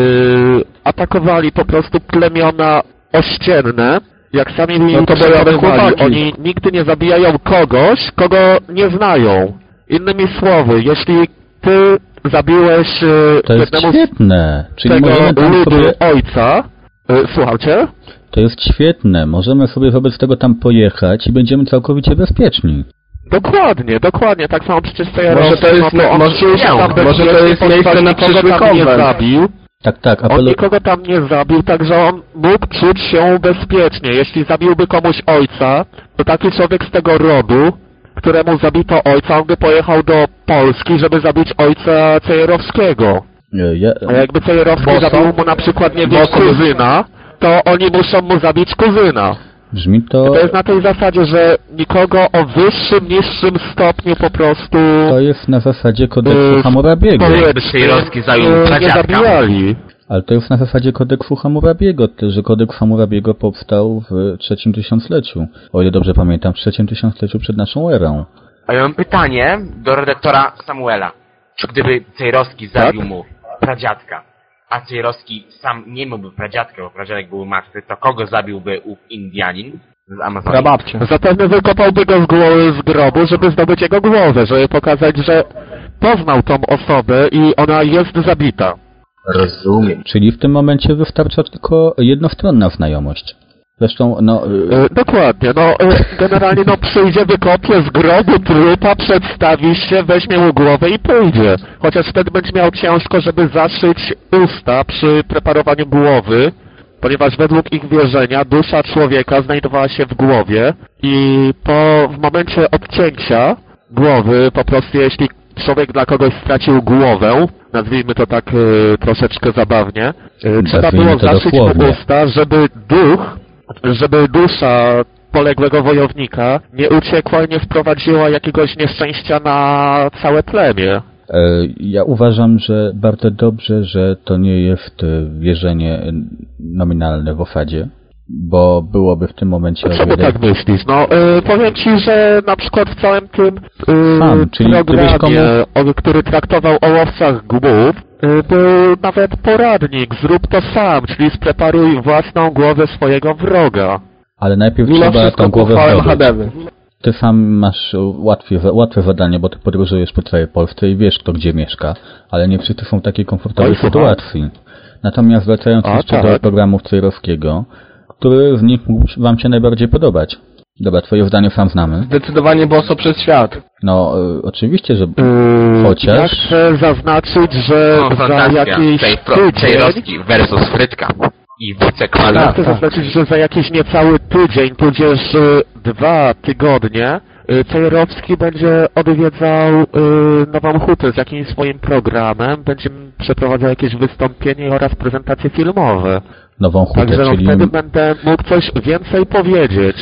atakowali po prostu plemiona ościenne. Jak sami mi No to bojowe chłopaki. oni nigdy nie zabijają kogoś, kogo nie znają. Innymi słowy, jeśli ty zabiłeś yy, To jest jednemu świetne. Czyli tego możemy tam ludu sobie... ojca, yy, słucham cię? To jest świetne. Możemy sobie wobec tego tam pojechać i będziemy całkowicie bezpieczni. Dokładnie, dokładnie, tak samo przecież co ja Może robię, to jest no na- on może- czuł się tam może to bezpiecznie, jest miejsce ponieważ na nikogo przyszły tam nie konwent. zabił. Tak, tak. On Apelu... nikogo tam nie zabił, także on mógł czuć się bezpiecznie. Jeśli zabiłby komuś ojca, to taki człowiek z tego rodu, któremu zabito ojca, on by pojechał do Polski, żeby zabić ojca Cejerowskiego. Ja... A jakby Cejerowski Boso? zabił mu na przykład, nie wiem, Boso? kuzyna, to oni muszą mu zabić kuzyna. Brzmi to... To jest na tej zasadzie, że nikogo o wyższym, niższym stopniu po prostu... To jest na zasadzie kodeksu Yy, Hammurabiego. społecznie, Jakby Cejrowski zajął yy, nie pradziadka. zabijali. Ale to jest na zasadzie kodeksu Hammurabiego, to, że kodeks Hammurabiego powstał w trzecim tysiącleciu. O ile dobrze pamiętam, w trzecim tysiącleciu przed naszą erą. A ja mam pytanie do redaktora Samuela. Czy gdyby Cejrowski zabił Tak? mu pradziadka, a Cejrowski sam nie miałby pradziadka, bo pradziadek był martwy, to kogo zabiłby ów Indianin z Amazonii? Prababcia. Zapewne wykopałby go z, głowy, z grobu, żeby zdobyć jego głowę, żeby pokazać, że poznał tą osobę i ona jest zabita. Rozumiem. Czyli w tym momencie wystarcza tylko jednostronna znajomość. Zresztą, no... yy, E, dokładnie, no e, generalnie no przyjdzie, wykopie z grobu trupa, przedstawi się, weźmie mu głowę i pójdzie. Chociaż wtedy będzie miał ciężko, żeby zaszyć usta przy preparowaniu głowy, ponieważ według ich wierzenia dusza człowieka znajdowała się w głowie i po, w momencie odcięcia głowy, po prostu jeśli człowiek dla kogoś stracił głowę, nazwijmy to tak e, troszeczkę zabawnie, e, trzeba Nazwijmy było to zaszyć mu dosłownie. usta, żeby duch, żeby dusza poległego wojownika nie uciekła i nie wprowadziła jakiegoś nieszczęścia na całe plemię. e, ja uważam, że bardzo dobrze, że to nie jest e, wierzenie e, nominalne w osadzie, bo byłoby w tym momencie... o Czemu wiele- tak myślisz? No, y, powiem ci, że na przykład w całym tym y, Sam, czyli programie, gdybyś komu- o, który traktował o łowcach głów, y, był nawet poradnik, zrób to sam, czyli spreparuj własną głowę swojego wroga. Ale najpierw Mimo trzeba wszystko tą głowę pochwałem zdobyć. Hadewy. Ty sam masz łatwe, łatwe zadanie, bo ty podróżujesz po całej Polsce i wiesz, kto gdzie mieszka, ale nie wszyscy są w takiej komfortowej Oj, słucham. sytuacji. Natomiast wracając A, jeszcze tak. do programu Cejrowskiego, który z nich mógł wam się najbardziej podobać? Dobra, twoje zdanie sam znamy. Zdecydowanie boso przez świat. No, y, oczywiście, że... Yy, Chociaż- Ja chcę zaznaczyć, że No, za fantastia. jakiś Cej- tydzień... Cejrowski versus Frytka. I W C Ja kwadrat. chcę tak. zaznaczyć, że za jakiś niecały tydzień, tudzież y, dwa tygodnie, y, Cejrowski będzie odwiedzał y, Nową Hutę z jakimś swoim programem, będzie przeprowadzał jakieś wystąpienie oraz prezentacje filmowe. Nową hutę, Także no, czyli... wtedy będę mógł coś więcej powiedzieć.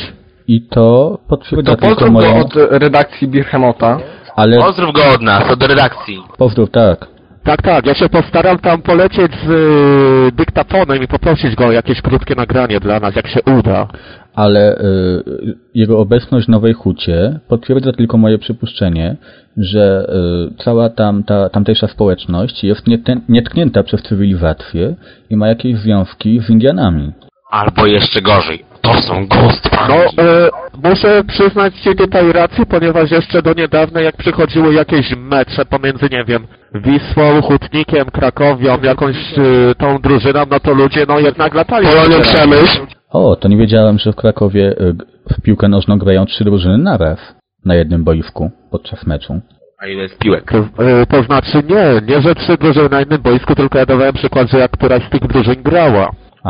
I to potwierdza To tylko pozdrów go moją... od redakcji Birchemota. Ale... Pozdrów go od nas, od redakcji. Pozdrów, tak. Tak, tak, ja się postaram tam polecieć z y, dyktafonem i poprosić go o jakieś krótkie nagranie dla nas, jak się uda. Ale y, jego obecność w Nowej Hucie potwierdza tylko moje przypuszczenie, że y, cała tam, ta, tamtejsza społeczność jest nieten, nietknięta przez cywilizację i ma jakieś związki z Indianami. Albo jeszcze gorzej, to są Ghost No, Punki. y, muszę przyznać ci tutaj rację, ponieważ jeszcze do niedawna, jak przychodziły jakieś mecze pomiędzy, nie wiem, Wisłą, Hutnikiem, Krakowią, jakąś y, tą drużyną, no to ludzie, no jednak latali. Polonią Przemyśl. O, to nie wiedziałem, że w Krakowie y, w piłkę nożną grają trzy drużyny naraz na jednym boisku podczas meczu. A ile jest piłek? To, y, to znaczy nie, nie że trzy drużyny na jednym boisku, tylko ja dawałem przykład, że jak któraś z tych drużyn grała.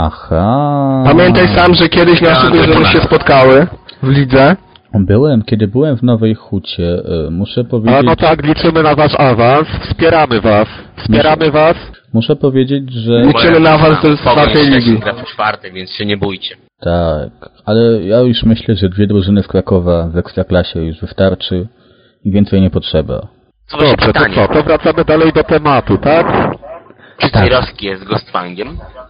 Aha. Pamiętaj sam, że kiedyś nasze drużyny się spotkały w lidze. Byłem, kiedy byłem w Nowej Hucie, y, muszę powiedzieć... A no tak, liczymy na wasz awans, wspieramy was, wspieramy was. Muszę powiedzieć, że... Liczymy na was do czwartej ligi. Gra w czwartek, więc się nie bójcie. Tak, ale ja już myślę, że dwie drużyny z Krakowa w Ekstraklasie już wystarczy i więcej nie potrzeba. Co wasze Dobrze, to pytanie? co, to wracamy dalej do tematu, tak? Czy Cejrowski jest Ghostfangiem?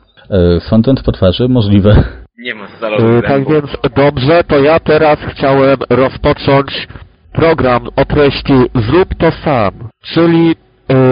E, sądząc po twarzy, możliwe. Nie ma zalogu Y, tak więc dobrze, to ja teraz chciałem rozpocząć program o treści Zrób to sam, czyli y,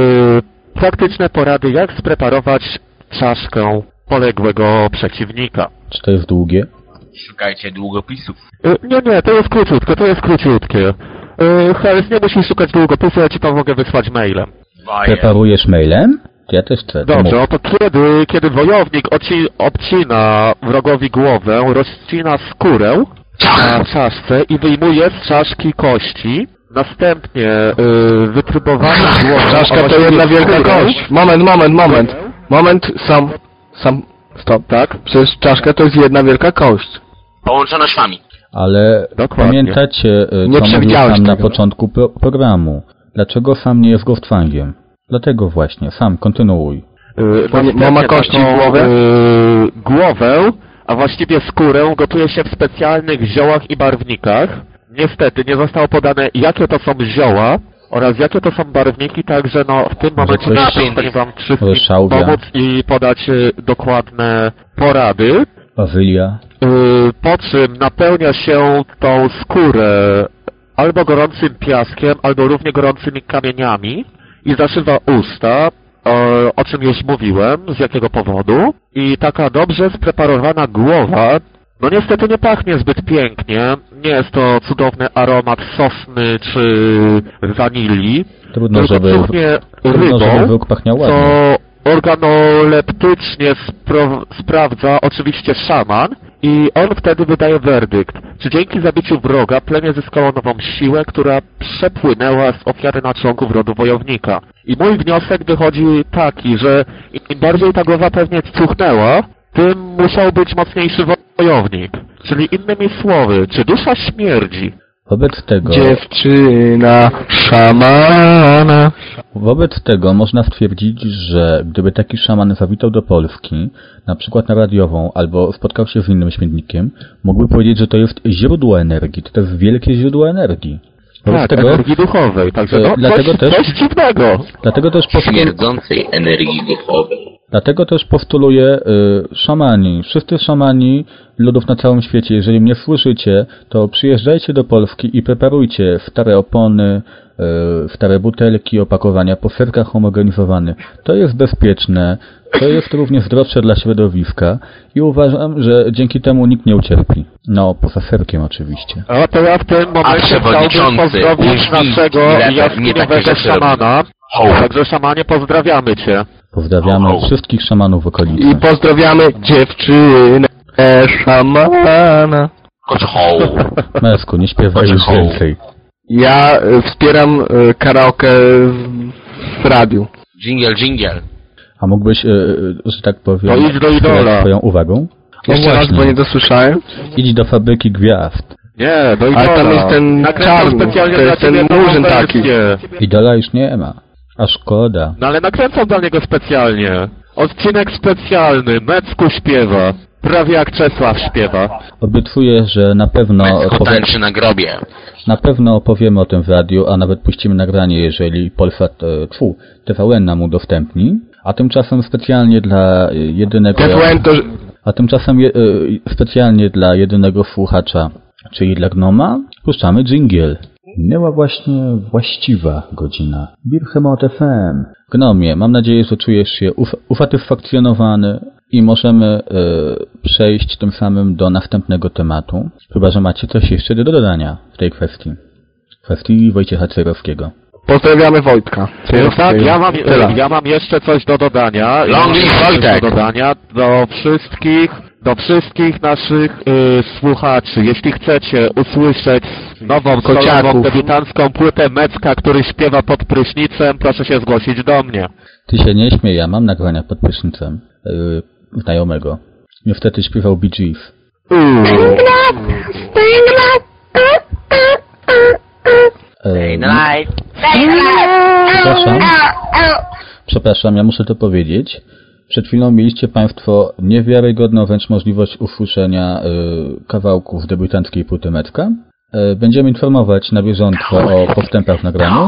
praktyczne porady, jak spreparować czaszkę poległego przeciwnika. Czy to jest długie? Szukajcie długopisów. Y, nie, nie, to jest króciutkie, to jest króciutkie. Y, Hells, nie musisz szukać długopisu, ja ci to mogę wysłać mailem. Preparujesz mailem? Ja też chcę. to Dobrze, mów. oto kiedy, kiedy wojownik oci, obcina wrogowi głowę, rozcina skórę na czaszce i wyjmuje z czaszki kości, następnie yy, wytrybowana głowa... Czaszka a to właściwie jedna wielka skórę- kość. Moment, moment, moment. Moment, sam, sam, stop, tak? Przecież czaszka to jest jedna wielka kość. Połączona szwami. Ale Dokładnie. pamiętacie, e, Nie co mówił przewidziałeś sam na tego. początku pro programu? Dlaczego sam nie jest Ghostfangiem? Dlatego właśnie, sam, kontynuuj. Yy, Bo nie- bo ma następnie kości taką, w głowie? Yy, głowę, a właściwie skórę gotuje się w specjalnych ziołach i barwnikach. Niestety nie zostało podane, jakie to są zioła oraz jakie to są barwniki, także no w tym momencie coś- nie jestem w stanie wam wszystkim Szałwia. pomóc i podać yy, dokładne porady. Bazylia. Yy, po czym napełnia się tą skórę albo gorącym piaskiem, albo równie gorącymi kamieniami i zaszywa usta, o, o czym już mówiłem, z jakiego powodu. I taka dobrze spreparowana głowa, no niestety nie pachnie zbyt pięknie, nie jest to cudowny aromat sosny czy wanilii, Trudno, tylko żeby, cuchnie trudno, żeby rybą, wróg pachniał ładnie. co organoleptycznie spro- sprawdza oczywiście szaman i on wtedy wydaje werdykt. Czy dzięki zabiciu wroga plemię zyskało nową siłę, która przepłynęła z ofiary na członków rodu wojownika. I mój wniosek wychodzi taki, że im bardziej ta głowa pewnie cuchnęła, tym musiał być mocniejszy wojownik. Czyli innymi słowy, czy dusza śmierdzi? Wobec tego... Dziewczyna szamana. Wobec tego można stwierdzić, że gdyby taki szaman zawitał do Polski, na przykład na radiową, albo spotkał się z innym śmietnikiem, mógłby powiedzieć, że to jest źródło energii, to jest wielkie źródło energii. Wobec Tak, tego, energii duchowej, także e, no, dlatego coś, też- coś dziwnego. dlatego też postul, Śmierdzącej energii duchowej. dlatego też postuluję y, szamani, wszyscy szamani ludów na całym świecie, jeżeli mnie słyszycie, to przyjeżdżajcie do Polski i preparujcie stare opony, y, stare butelki, opakowania po serkach homogenizowane. To jest bezpieczne, to jest równie zdrowsze dla środowiska i uważam, że dzięki temu nikt nie ucierpi. No, poza serkiem oczywiście. A to ja w tym momencie chciałbym przewodniczący pozdrowić Łużwi, naszego nie takie jaskiniowego rzeczy szamana. Ho. Także szamanie, pozdrawiamy cię. Pozdrawiamy Ho, ho. wszystkich szamanów w okolicy. I pozdrawiamy dziewczynę szamana. Kocz ho. Mesku, nie śpiewaj już Ho. więcej. Ja y, wspieram y, karaoke w, w radiu. Jingle, jingle. A mógłbyś, y, y, że tak powiem, To idź do wspierać idola. swoją uwagą? No Jeszcze raz, właśnie. bo nie dosłyszałem. Idź do fabryki gwiazd. Nie, do Ale idola. tam jest ten Nakręcam czarny, specjalnie to dla jest ten ciebie nową murzyn taki. wersję. Idola już nie ma. A szkoda. No ale nakręcam dla niego specjalnie. Odcinek specjalny, Mecku śpiewa. Prawie jak Czesław śpiewa. Obiecuję, że na pewno Mecko opowie... tańczy na grobie. na pewno opowiemy o tym w radiu, a nawet puścimy nagranie, jeżeli Polsat, e, tfu, T V N nam udostępni. A tymczasem specjalnie dla jedynego... T V N to... A tymczasem je, e, specjalnie dla jedynego słuchacza, czyli dla Gnoma, puszczamy dżingiel. Minęła właśnie właściwa godzina. Birchemot F M. Gnomie, mam nadzieję, że czujesz się uf- usatysfakcjonowany i możemy e, przejść tym samym do następnego tematu. Chyba że macie coś jeszcze do dodania w tej kwestii. W kwestii Wojciecha Cejrowskiego. Pozdrawiamy Wojtka. Tak, ja mam, ja mam jeszcze coś do dodania. Ja mam jeszcze coś do dodania do wszystkich, do wszystkich naszych y, słuchaczy. Jeśli chcecie usłyszeć nową, solową, debiutancką płytę Mecka, który śpiewa pod prysznicem, proszę się zgłosić do mnie. Ty się nie śmiej, ja mam nagrania pod prysznicem yy, znajomego. Niestety śpiewał Bee Gees. Yy, Przepraszam. Przepraszam, ja muszę to powiedzieć. Przed chwilą mieliście Państwo niewiarygodną wręcz możliwość usłyszenia y, kawałków debiutanckiej płyty Mecka. Y, będziemy informować na bieżąco o postępach w nagraniu.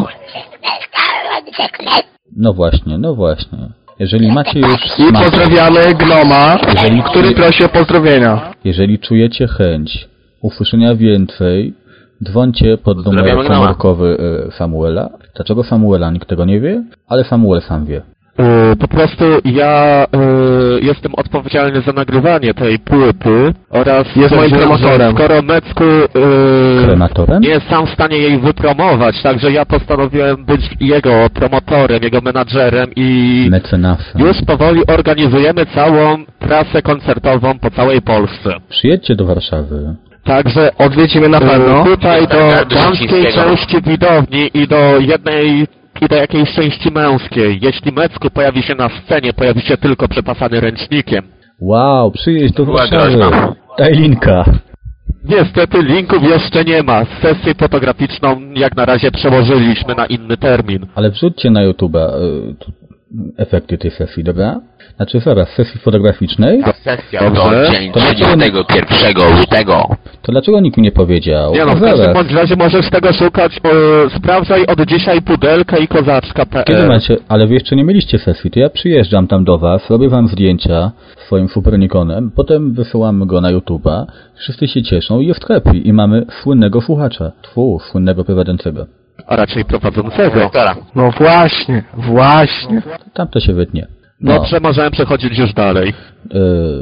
No właśnie, no właśnie. Jeżeli macie już I smak, pozdrawiamy Gnoma, Jeżeli- który prosi o pozdrowienia. jeżeli czujecie chęć usłyszenia więcej, dzwońcie pod numer Pozdrawiamy Gnoma. komórkowy y, Samuela. Dlaczego Samuela? Nikt tego nie wie, ale Samuel sam wie. Y, Po prostu ja y, jestem odpowiedzialny za nagrywanie tej płyty oraz Jest moim stwierdziłem, promotorem. że skoro Mecku y, Krematorem? nie jest sam w stanie jej wypromować, także ja postanowiłem być jego promotorem, jego menadżerem i Mecenasem. już powoli organizujemy całą trasę koncertową po całej Polsce. Przyjedźcie do Warszawy. Także Odwiedzimy na pewno. y, tutaj do Tak, do damskiej Cińskiego. części widowni i do jednej i do jakiejś części męskiej. Jeśli Mecku pojawi się na scenie, pojawi się tylko przepasany ręcznikiem. Wow, przyjedź do Była Warszawy. groźna. Daj linka. Niestety linków jeszcze nie ma. Sesję fotograficzną jak na razie przełożyliśmy na inny termin. Ale wrzućcie na YouTube'a y, tu, efekty tej sesji, dobra? Znaczy zaraz, sesji fotograficznej? Sesja Dobrze. to dzień To dlaczego- trzydziestego pierwszego lutego. To dlaczego nikt mi nie powiedział? Nie no, w zaraz. każdym bądź razie możesz tego szukać. O, sprawdzaj od dzisiaj pudelka i kozaczka kropka p Kiedy l. macie, ale wy jeszcze nie mieliście sesji, to ja przyjeżdżam tam do was, robię wam zdjęcia swoim super Nikonem, potem wysyłamy go na YouTube'a, wszyscy się cieszą i jest happy i mamy słynnego słuchacza, tfu, słynnego prowadzącego. A raczej prowadzącego. Dyrektora. No właśnie, właśnie. Tam to się wytnie. No, Dobrze, możemy przechodzić już dalej. yy,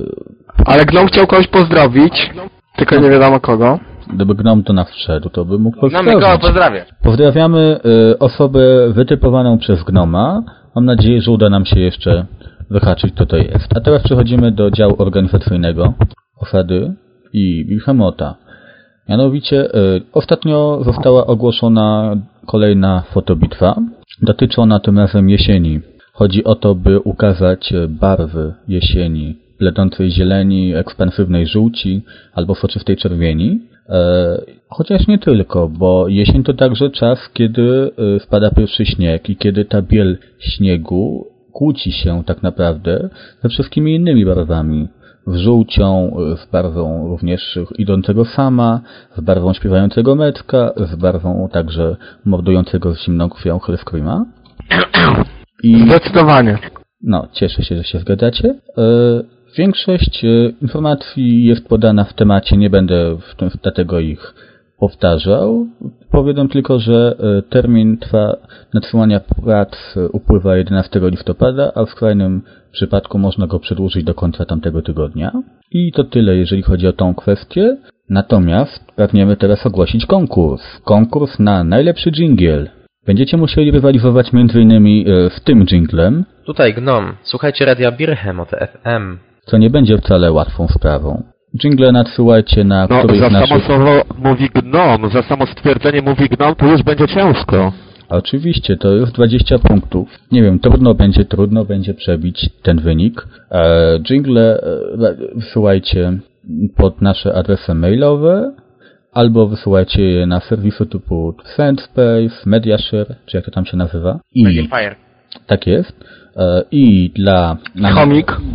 Ale Gnom chciał kogoś pozdrowić, tylko nie wiadomo kogo. gdyby Gnom do nas wszedł, to by mógł No Mikołaj, pozdrowić. pozdrawiam. Pozdrawiamy y, osobę wytypowaną przez Gnoma. Mam nadzieję, że uda nam się jeszcze wyhaczyć, kto to jest. A teraz przechodzimy do działu organizacyjnego osady i Wilhelmota. Mianowicie y, ostatnio została ogłoszona kolejna fotobitwa. Dotyczy ona tym razem jesieni. Chodzi o to, by ukazać barwy jesieni, bledzącej zieleni, ekspansywnej żółci albo soczystej czerwieni. E, chociaż nie tylko, bo jesień to także czas, kiedy e, spada pierwszy śnieg i kiedy ta biel śniegu kłóci się tak naprawdę ze wszystkimi innymi barwami. Z żółcią, e, z barwą również idącego sama, z barwą śpiewającego Mecka, z barwą także mordującego z zimną krwią Hellscreama. I Zdecydowanie. no, cieszę się, że się zgadzacie. E, Większość e, informacji jest podana w temacie, nie będę w tym, dlatego ich powtarzał. Powiem tylko, że e, termin trwa nadsyłania prac e, upływa jedenastego listopada, a w skrajnym przypadku można go przedłużyć do końca tamtego tygodnia. I to tyle, jeżeli chodzi o tą kwestię. Natomiast pragniemy teraz ogłosić konkurs. Konkurs na najlepszy dżingiel. Będziecie musieli rywalizować między innymi e, z tym dżinglem, Tutaj Gnom. Słuchajcie radia Birchemot F M. co nie będzie wcale łatwą sprawą. Dżingle nadsyłajcie na No, któryś za z samo naszych... słowo mówi gnom, za samo stwierdzenie mówi gnom, to już będzie ciężko. Oczywiście, to jest dwadzieścia punktów. Nie wiem, trudno będzie, trudno będzie przebić ten wynik. E, Dżingle e, wysyłajcie pod nasze adresy mailowe, albo wysyłajcie je na serwisy typu Sandspace, Mediashare, czy jak to tam się nazywa. I Mediafire. tak jest. E, I dla... na- Chomik.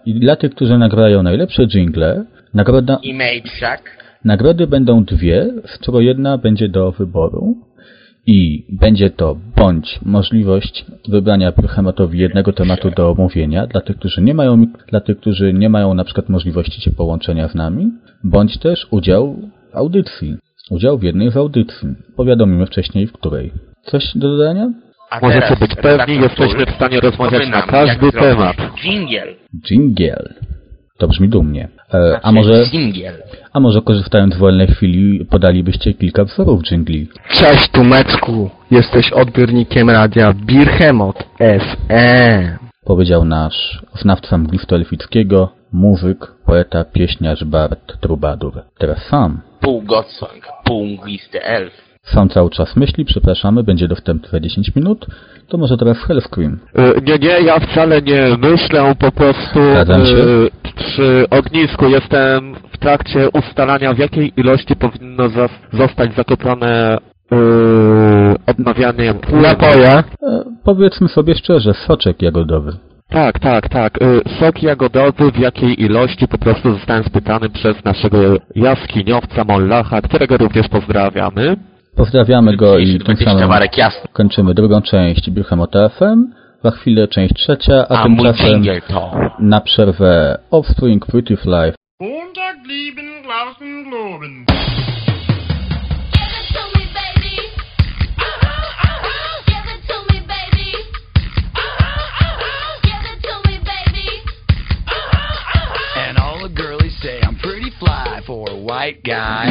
I dla tych, którzy nagrają najlepsze dżingle, nagroda... I Mapesack. Nagrody będą dwie, z czego jedna będzie do wyboru. I będzie to bądź możliwość wybrania Birhemotowi jednego tematu do omówienia dla tych, którzy nie mają, dla tych, którzy nie mają na przykład możliwości się połączenia z nami, bądź też udział w audycji. Udział w jednej z audycji. Powiadomimy wcześniej, w której. Coś do dodania? A Możecie teraz być pewni, jesteśmy w stanie rozmawiać na każdy temat. Jingle. Jingle. To brzmi dumnie. E, Znaczy a może... Jingle. A może korzystając z wolnej chwili podalibyście kilka wzorów dżingli? Cześć Tumeczku, jesteś odbiornikiem radia Birhemot F M. Powiedział nasz znawca mglistwo elfickiego, muzyk, poeta, pieśniarz, bard, trubadur. Teraz sam. Pół godsong, pół mglisty elf. Sam cały czas myśli, przepraszamy, będzie dostępny za dziesięć minut. To może teraz Hellscream. Y, Nie, nie, ja wcale nie myślę, po prostu Zgadzam się. y, przy ognisku jestem w trakcie ustalania, w jakiej ilości powinno zas- zostać zakopane y, odnawianiem płynu. Napoje. E, powiedzmy sobie szczerze, soczek jagodowy. Tak, tak, tak. Y, sok jagodowy, w jakiej ilości, po prostu zostałem spytany przez naszego jaskiniowca Mollacha, którego również pozdrawiamy. Pozdrawiamy go i tym Będzie samym towarek jasny. kończymy drugą część Birhemota F M. Za chwilę część trzecia, a, A mój tymczasem jingle to... na przerwę Offspring Pretty Fly. Montag, Lieben, Glauben, Globen. Give it to me, baby. Uh-huh, uh-huh. Give it to me, baby. Uh-huh, uh-huh. Give it to me, baby. Uh-huh, uh-huh. And all the girlies say I'm pretty fly for a white guy.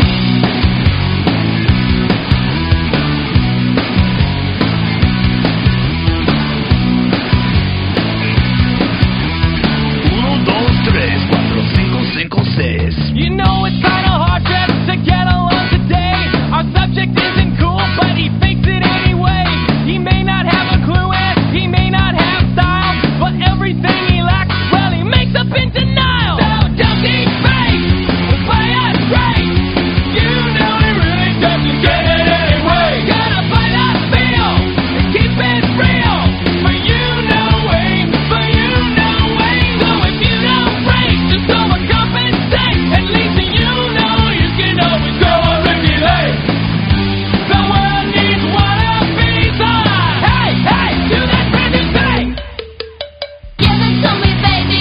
You know it's kinda hard just to get along today. Our subject isn't cool, but he fakes it anyway. He may not have a clue and he may not have style, but everything he lacks, well, he makes up in denial. So don't keep fake, play it straight. You know he really doesn't get it anyway. Gotta play that feel and keep it real. For you know way, for you know way. So if you don't break, just overcompensate. At least you know you can always go and regulate. The world needs one of these on. Hey, hey, do that brand new thing. Give it to me, baby.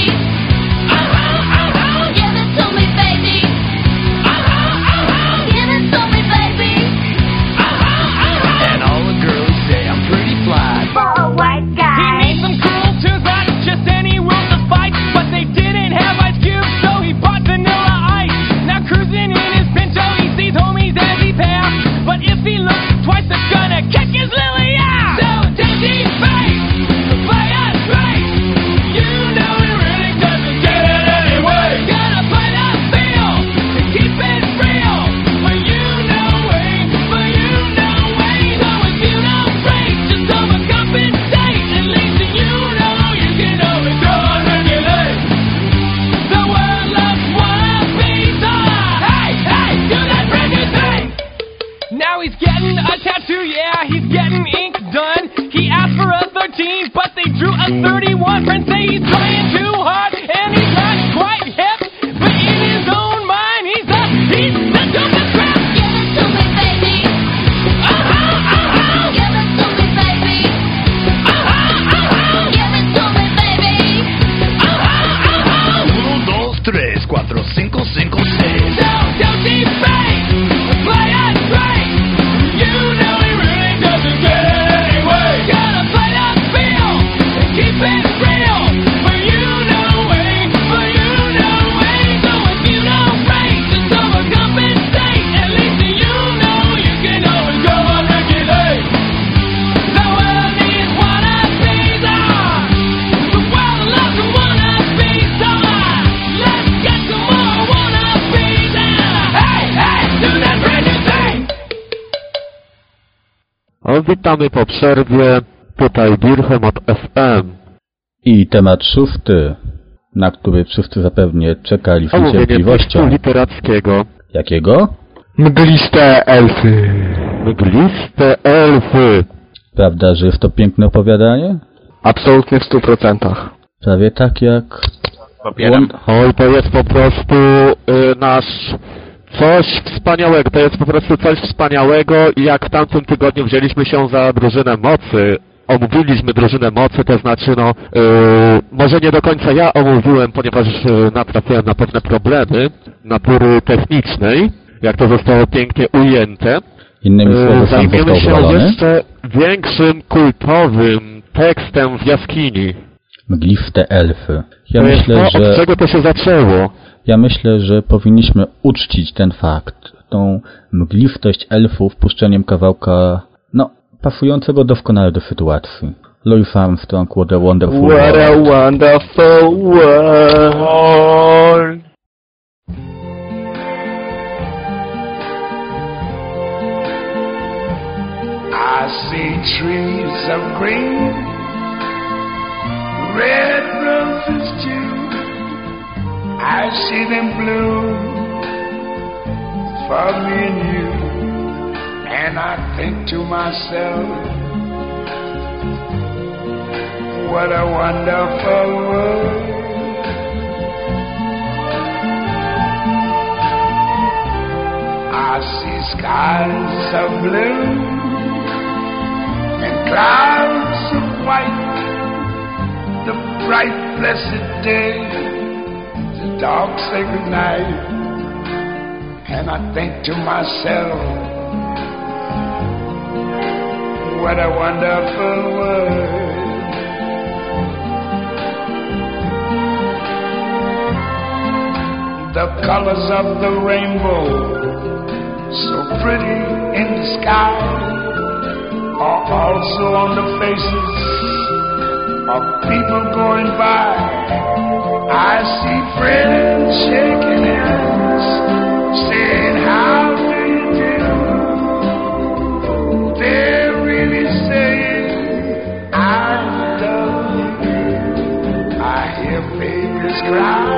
Uh-huh, uh-huh. Give it to me, baby. Uh-huh, uh-huh. Give it to me, baby. Uh-huh, uh-huh. And all the girls say I'm pretty fly. For a white He guy. needs some cool tunes, not just any will to fight. But they didn't have Ice Cube, so he bought Vanilla Ice. Now cruising in his Pinto, he sees homies as he passed. But if he looks twice, they're gonna kick his lily ass. So don't keep fake, play it straight. You know he really doesn't get it anyway. Gotta play that feel and keep it real. For you know way, for you know way. So if you don't break, just overcompensate. At least you know you can always go and regulate. The world loves one of these on. Hey, hey, do that brand new thing. Now he's getting a tattoo, yeah, he's getting ink done. He asked for a thirteen, but they drew a thirty-one. Friends say he's trying too hard, and he's not quite hip. But in his own mind, he's the, he's the dopest crap. Give it to me, baby. Uh-huh, uh-huh. Give it to me, baby. Uh-huh, uh-huh. Give it to me, baby. Uh-huh, uh-huh. Uno, dos, tres, cuatro, cinco, cinco, seis. So don't keep fake, play it straight. You know he really doesn't get it anyway. Gotta play that feel and keep it real. For you know way, for you know way. So if you don't break, just overcompensate. At least you know you can always go and regulate. The world needs one of these on. The world loves one of these on. Let's get some more one of these on. Hey, hey, do that brand new thing. O, witamy po przerwie, tutaj Birhemot F M. I temat szósty, na który wszyscy zapewnie czekali z Omówienie niecierpliwością. tekstu literackiego. Jakiego? Mgliste elfy. Mgliste elfy. Prawda, że jest to piękne opowiadanie? Absolutnie w stu procentach. Prawie tak jak Popieram. Oj, to jest po prostu y, nasz coś wspaniałego, to jest po prostu coś wspaniałego i jak w tamtym tygodniu wzięliśmy się za drużynę mocy, omówiliśmy drużynę mocy, to znaczy no, y, może nie do końca ja omówiłem, ponieważ y, natrafiłem na pewne problemy natury technicznej, jak to zostało pięknie ujęte. Innymi słowy, sam Zajmiemy został się wywalony. jeszcze większym kultowym tekstem w jaskini. Mgliste elfy. Ja to jest myślę, to, że... od czego to się zaczęło. Ja myślę, że powinniśmy uczcić ten fakt, tą mglistość elfów puszczeniem kawałka, no, pasującego doskonale do sytuacji. Louis Armstrong, What a Wonderful What a World. wonderful world. I see trees of green, red roses too. I see them bloom for me and you. And I think to myself, what a wonderful world. I see skies of blue and clouds of white, the bright blessed day, the dark sacred night. And I think to myself, what a wonderful world. The colors of the rainbow, so pretty in the sky, are also on the faces of people going by. I see friends shaking hands, saying, how do you do? They're really saying, I love you. I hear babies cry,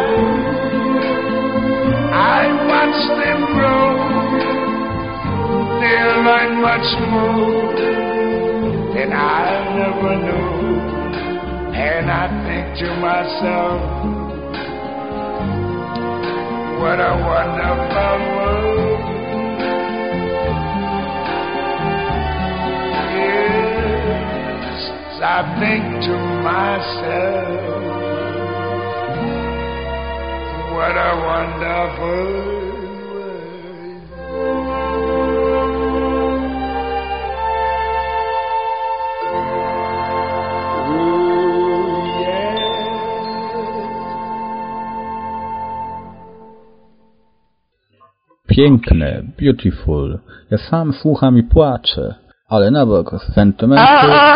I watch them grow. They'll learn much more than I never knew. And I think to myself, what a wonderful world. Yes, I think to myself, what a wonderful world. Piękne, beautiful. Ja sam słucham i płaczę, ale na bok sentymentu...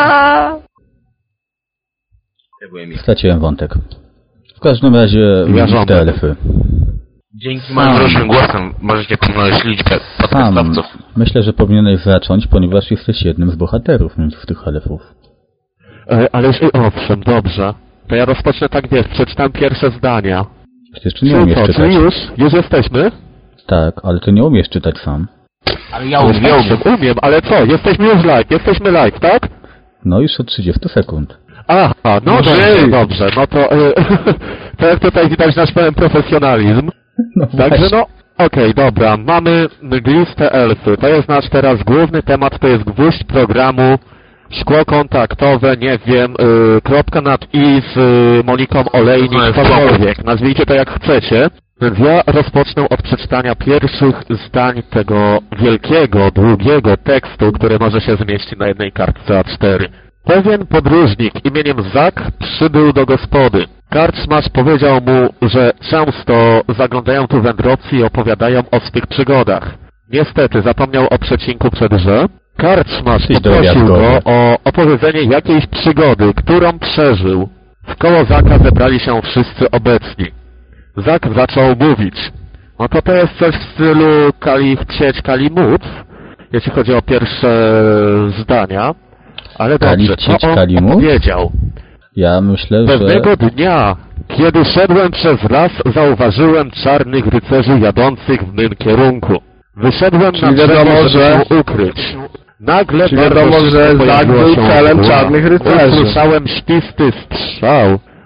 Straciłem wątek. W każdym razie te elfy. Dzięki moim rocznym głosem możecie pomnożyć liczbę Sam podcastowców. myślę, że powinieneś zacząć, ponieważ jesteś jednym z bohaterów z tych elfów. E, ależ i owszem, dobrze. To ja rozpocznę tak, wiesz, przeczytam pierwsze zdania. Przecież ty nie umiesz co, czy czytać. już? Już jesteśmy? Tak, ale ty nie umiesz czytać sam. Ale ja Ależ umiem. owszem, umiem, ale co? Jesteśmy już live, jesteśmy live, tak? No już od trzydziestu sekund. Aha, no Może dobrze, ej. dobrze, no to, e, to jak tutaj widać nasz pełen profesjonalizm. No Także właśnie. no, okej, dobra, mamy mgliste elfy. To jest nasz teraz główny temat, to jest gwóźdź programu, szkło kontaktowe, nie wiem, y, kropka nad i z y, Moniką Olejnik, No, cokolwiek, nazwijcie to jak chcecie. Więc ja rozpocznę od przeczytania pierwszych zdań tego wielkiego, długiego tekstu, który może się zmieścić na jednej kartce A cztery. Pewien podróżnik imieniem Zak przybył do gospody. Karczmarz powiedział mu, że często zaglądają tu wędrowcy i opowiadają o swych przygodach. Niestety zapomniał o przecinku przed że. Karczmarz Idź do poprosił go Jadkowy. o opowiedzenie jakiejś przygody, którą przeżył. Wkoło Zaka zebrali się wszyscy obecni. Zak zaczął mówić. No to to jest coś w stylu kalich chcieć, kali móc, jeśli chodzi o pierwsze zdania. Ale Kali dobrze, chcieć, co on kali móc? powiedział? Ja myślę, że... Pewnego dnia, kiedy szedłem przez las, zauważyłem czarnych rycerzy jadących w mym kierunku. Wyszedłem Czyli na drzewo, wiadomo, żeby że- się ukryć. Nagle Czyli bardzo wiadomo, szybko że Zak pojawiła był się celem mgła. czarnych rycerzy. Usłyszałem śpisty strzał.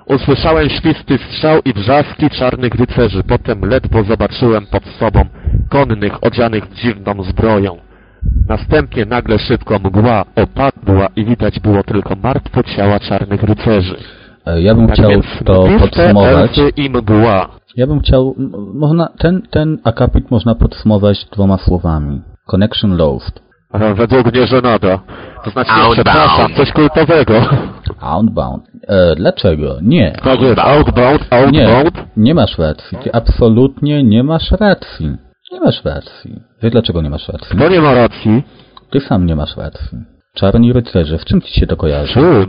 Usłyszałem świsty strzał i wrzaski czarnych rycerzy. Potem ledwo zobaczyłem pod sobą konnych odzianych w dziwną zbroję. Następnie nagle szybko mgła opadła i widać było tylko martwe ciała czarnych rycerzy. E, Ja bym Tak chciał więc to mgliste podsumować. elfy i mgła. Ja bym chciał, m- można, ten, ten akapit można podsumować dwoma słowami. Connection lost. A według mnie żenada. To znaczy, nie, Outbound. przepraszam, coś kultowego. Outbound. E, dlaczego? Nie. Tak jest, outbound, Nie, outbound. nie masz racji. Ty absolutnie nie masz racji. Nie masz racji. Wiesz dlaczego nie masz racji? Kto nie ma racji? Ty sam nie masz racji. Czarni rycerze, w czym ci się to kojarzy? Czym?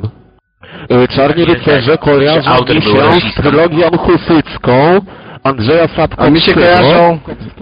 Y, Czarni rycerze kojarzą Autor mi był się z rasistą. trylogią husycką Andrzeja Sapkowskiego. A mi się kojarzą...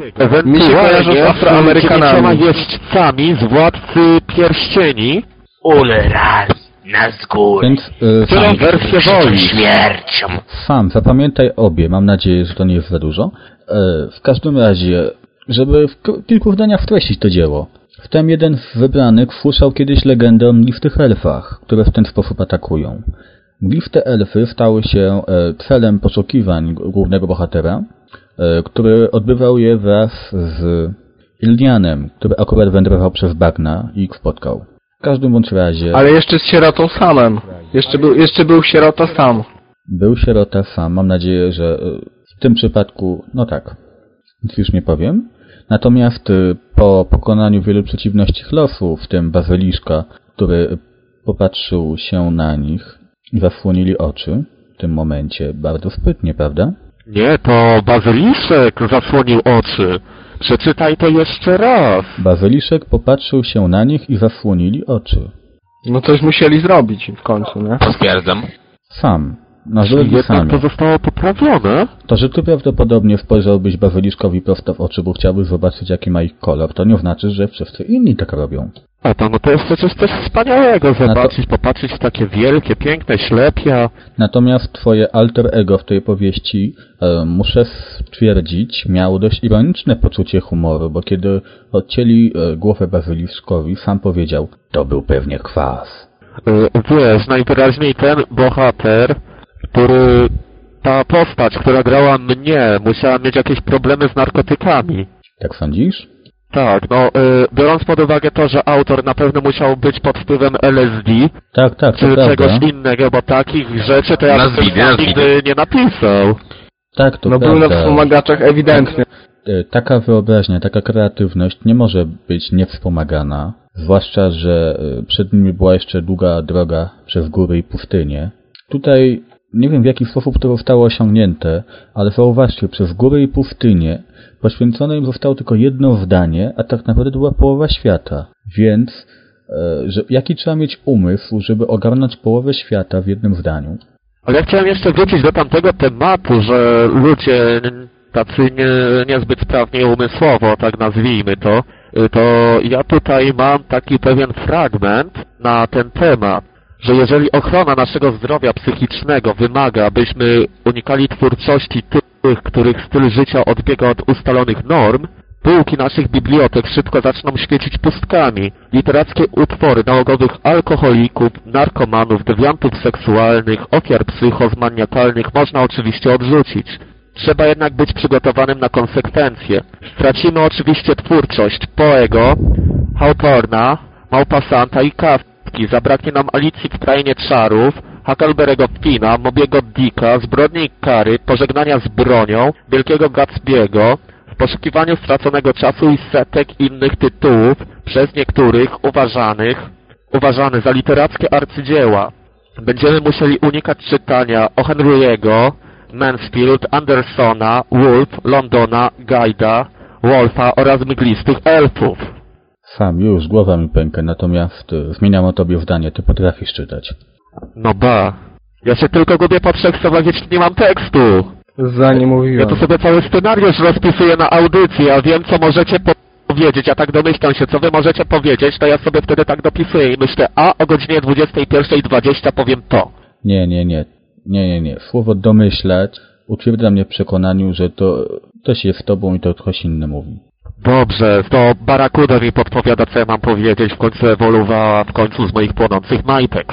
mi się kojarzą z Ewentualnie Afroamerykanami. z dziewięcioma jeźdźcami z Władcy Pierścieni. Ule raz na zgór. Więc e, Którą sam, wersję Przed woli? śmiercią. sam, zapamiętaj obie. Mam nadzieję, że to nie jest za dużo. E, w każdym razie, żeby w k- kilku zdaniach wtreścić to dzieło. Wtem jeden z wybranych słyszał kiedyś legendę o mglistych elfach, które w ten sposób atakują. Mgliste elfy stały się e, celem poszukiwań g- głównego bohatera, e, który odbywał je wraz z Ildianem, który akurat wędrował przez bagna i ich spotkał. W każdym bądź razie Ale jeszcze z sierotą samem. Jeszcze był, jeszcze był sierota sam. był sierota sam. Mam nadzieję, że e, w tym przypadku, no tak, nic już nie powiem. Natomiast e, po pokonaniu wielu przeciwności losu, w tym bazyliszka, który popatrzył się na nich i zasłonili oczy w tym momencie bardzo sprytnie, prawda? Nie, to Bazyliszek zasłonił oczy. Przeczytaj to jeszcze raz. Bazyliszek popatrzył się na nich i zasłonili oczy. No coś musieli zrobić w końcu, nie? Potwierdzam. Sam. Na Czyli drogi jednak sami. to zostało poprawione. To, że ty prawdopodobnie spojrzałbyś bazyliszkowi prosto w oczy, bo chciałbyś zobaczyć, jaki ma ich kolor, to nie znaczy, że wszyscy inni tak robią. A to, no to jest przecież coś wspaniałego zobaczyć, popatrzeć w takie wielkie, piękne ślepia. Natomiast twoje alter ego w tej powieści, e, muszę stwierdzić, miało dość ironiczne poczucie humoru, bo kiedy odcięli e, głowę bazyliszkowi, sam powiedział, to był pewnie kwas. Y, Wiesz, najwyraźniej ten bohater, który... Ta postać, która grała mnie, musiała mieć jakieś problemy z narkotykami. Tak sądzisz? Tak, no, y, biorąc pod uwagę to, że autor na pewno musiał być pod wpływem L S D, Tak, tak, to czy prawda. czegoś innego, bo takich rzeczy to ja Na bym zwidy, sam na zwidy. nigdy nie napisał. Tak, to No był prawda. na wspomagaczach ewidentnie. E, Taka wyobraźnia, taka kreatywność nie może być niewspomagana, zwłaszcza, że e, przed nimi była jeszcze długa droga przez góry i pustynię. Tutaj nie wiem, w jaki sposób to zostało osiągnięte, ale zauważcie, przez góry i pustynię poświęcone im zostało tylko jedno zdanie, a tak naprawdę to była połowa świata. Więc e, że, jaki trzeba mieć umysł, żeby ogarnąć połowę świata w jednym zdaniu? Ale ja chciałem jeszcze wrócić do tamtego tematu, że ludzie tacy nie, niezbyt sprawnie umysłowo, tak nazwijmy to, y, to ja tutaj mam taki pewien fragment na ten temat, że jeżeli ochrona naszego zdrowia psychicznego wymaga, abyśmy unikali twórczości tych, których styl życia odbiega od ustalonych norm, półki naszych bibliotek szybko zaczną świecić pustkami. Literackie utwory nałogowych alkoholików, narkomanów, dewiantów seksualnych, ofiar psychóz maniakalnych można oczywiście odrzucić. Trzeba jednak być przygotowanym na konsekwencje. Stracimy oczywiście twórczość Poego, Hawthorna, Maupassanta i Kafki. Zabraknie nam Alicji w Krainie Czarów, Huckleberry'ego Finna, Mobiego Dicka, Zbrodni i Kary, Pożegnania z bronią, Wielkiego Gatsby'ego, W poszukiwaniu straconego czasu i setek innych tytułów, przez niektórych uważanych, uważane za literackie arcydzieła. Będziemy musieli unikać czytania o Henry'ego, Mansfield, Andersona, Woolf, Londona, Guida, Wolfa oraz mglistych elfów. Sam już, głowa mi pęka, natomiast y, zmieniam o tobie zdanie, ty potrafisz czytać. No ba, ja się tylko gubię po trzech słowach, jeśli nie mam tekstu. Za nie Ja mówiłem. to sobie cały scenariusz rozpisuję na audycji, a wiem, co możecie powiedzieć, ja tak domyślam się, co wy możecie powiedzieć, to ja sobie wtedy tak dopisuję i myślę, a o godzinie dwudziestej pierwszej dwadzieścia powiem to. Nie, nie, nie, nie, nie, nie. Słowo domyślać utwierdza mnie w przekonaniu, że to ktoś jest z tobą i to ktoś inny mówi. Dobrze, to Barakuda mi podpowiada, co ja mam powiedzieć, w końcu ewoluowała w końcu z moich płonących majtek.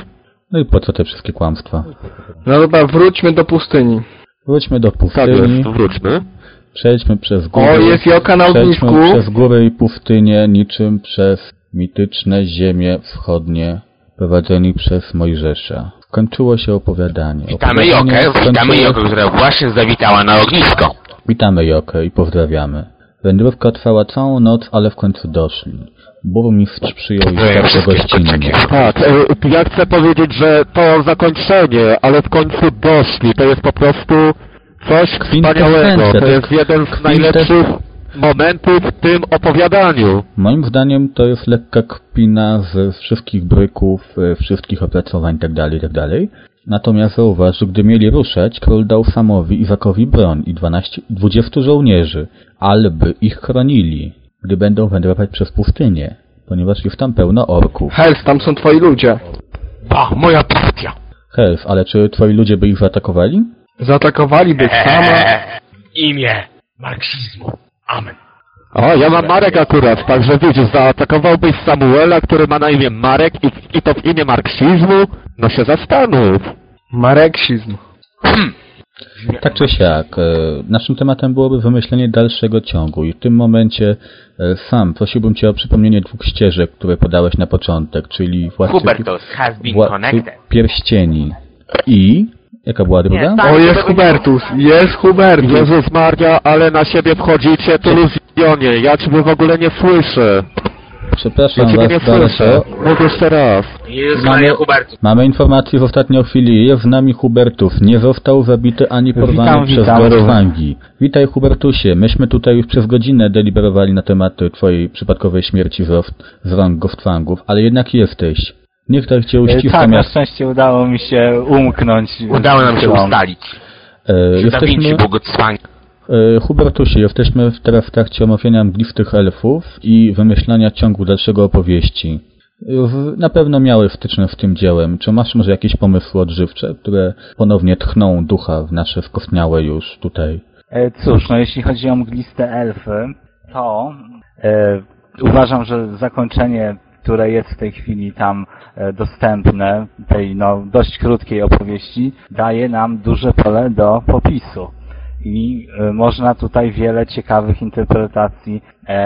No i po co te wszystkie kłamstwa? No dobra, wróćmy do pustyni. Wróćmy do Tak pustyni, jest, wróćmy. przejdźmy przez góry, O, jest Joka na ognisku. przejdźmy przez góry i pustynię, niczym przez mityczne ziemie wschodnie, prowadzeni przez Mojżesza. Skończyło się opowiadanie. Witamy Opowiadanie Jokę, witamy skończyło- Jokę, która właśnie zawitała na ognisko. Witamy Jokę i pozdrawiamy. Wędrówka trwała całą noc, ale w końcu doszli. Burmistrz przyjął ich Pozdrawiam bardzo wszystkich gościnnie. kurczaki. Tak, e, ja chcę powiedzieć, że to zakończenie, ale w końcu doszli, to jest po prostu coś wspaniałego. To jest jeden z najlepszych momentów w tym opowiadaniu. Moim zdaniem to jest lekka kpina ze wszystkich bryków, e, wszystkich opracowań itd., itd. Natomiast zauważ, że gdy mieli ruszać, król dał Samowi Izakowi broń i dwanaście, dwudziestu żołnierzy, ale by ich chronili, gdy będą wędrować przez pustynię, ponieważ jest tam pełno orków. Hels, tam są twoi ludzie. Ba, moja partia. Helf, ale czy twoi ludzie by ich zaatakowali? Zaatakowaliby sama. Eee, imię marksizmu. Amen. O, ja mam Marek akurat, także widzisz, zaatakowałbyś Samuela, który ma na imię Marek i, i to w imię marksizmu? No się zastanów. Mareksizm. Tak czy siak, e, naszym tematem byłoby wymyślenie dalszego ciągu i w tym momencie e, sam prosiłbym Cię o przypomnienie dwóch ścieżek, które podałeś na początek, czyli Władcy, Hubertus has been Władcy connected. Pierścieni i... Jaka była druga? tak. O, jest Hubertus, jest Hubertus. Jezus Maria, ale na siebie wchodzicie, tu Luzjonie, ja ciebie w ogóle nie słyszę. Przepraszam Ja ciebie Was nie słyszę. bardzo. Mów jeszcze raz. Jezus Mamy- Maria Hubertus. Mamy informację w ostatniej chwili. Jest z nami Hubertus. Nie został zabity ani porwany Witam, przez witam. Gorwangi. Witaj Hubertusie. Myśmy tutaj już przez godzinę deliberowali na temat twojej przypadkowej śmierci z, z rąk Goftwangów, ale jednak jesteś. Niech tak cię E, uściska Tak, na miasto. szczęście udało mi się umknąć. Udało nam się Chwilą. ustalić. E, Da Vinci jesteśmy... błogosławi. E, Hubertusie, jesteśmy w- teraz w trakcie omawiania mglistych elfów i wymyślania ciągu dalszego opowieści. W- Na pewno miałeś styczność z tym dziełem. Czy masz może jakieś pomysły odżywcze, które ponownie tchną ducha w nasze skostniałe już tutaj? E, Cóż, no jeśli chodzi o mgliste elfy, to e, uważam, że zakończenie, które jest w tej chwili tam e, dostępne, tej no dość krótkiej opowieści, daje nam duże pole do popisu. I e, można tutaj wiele ciekawych interpretacji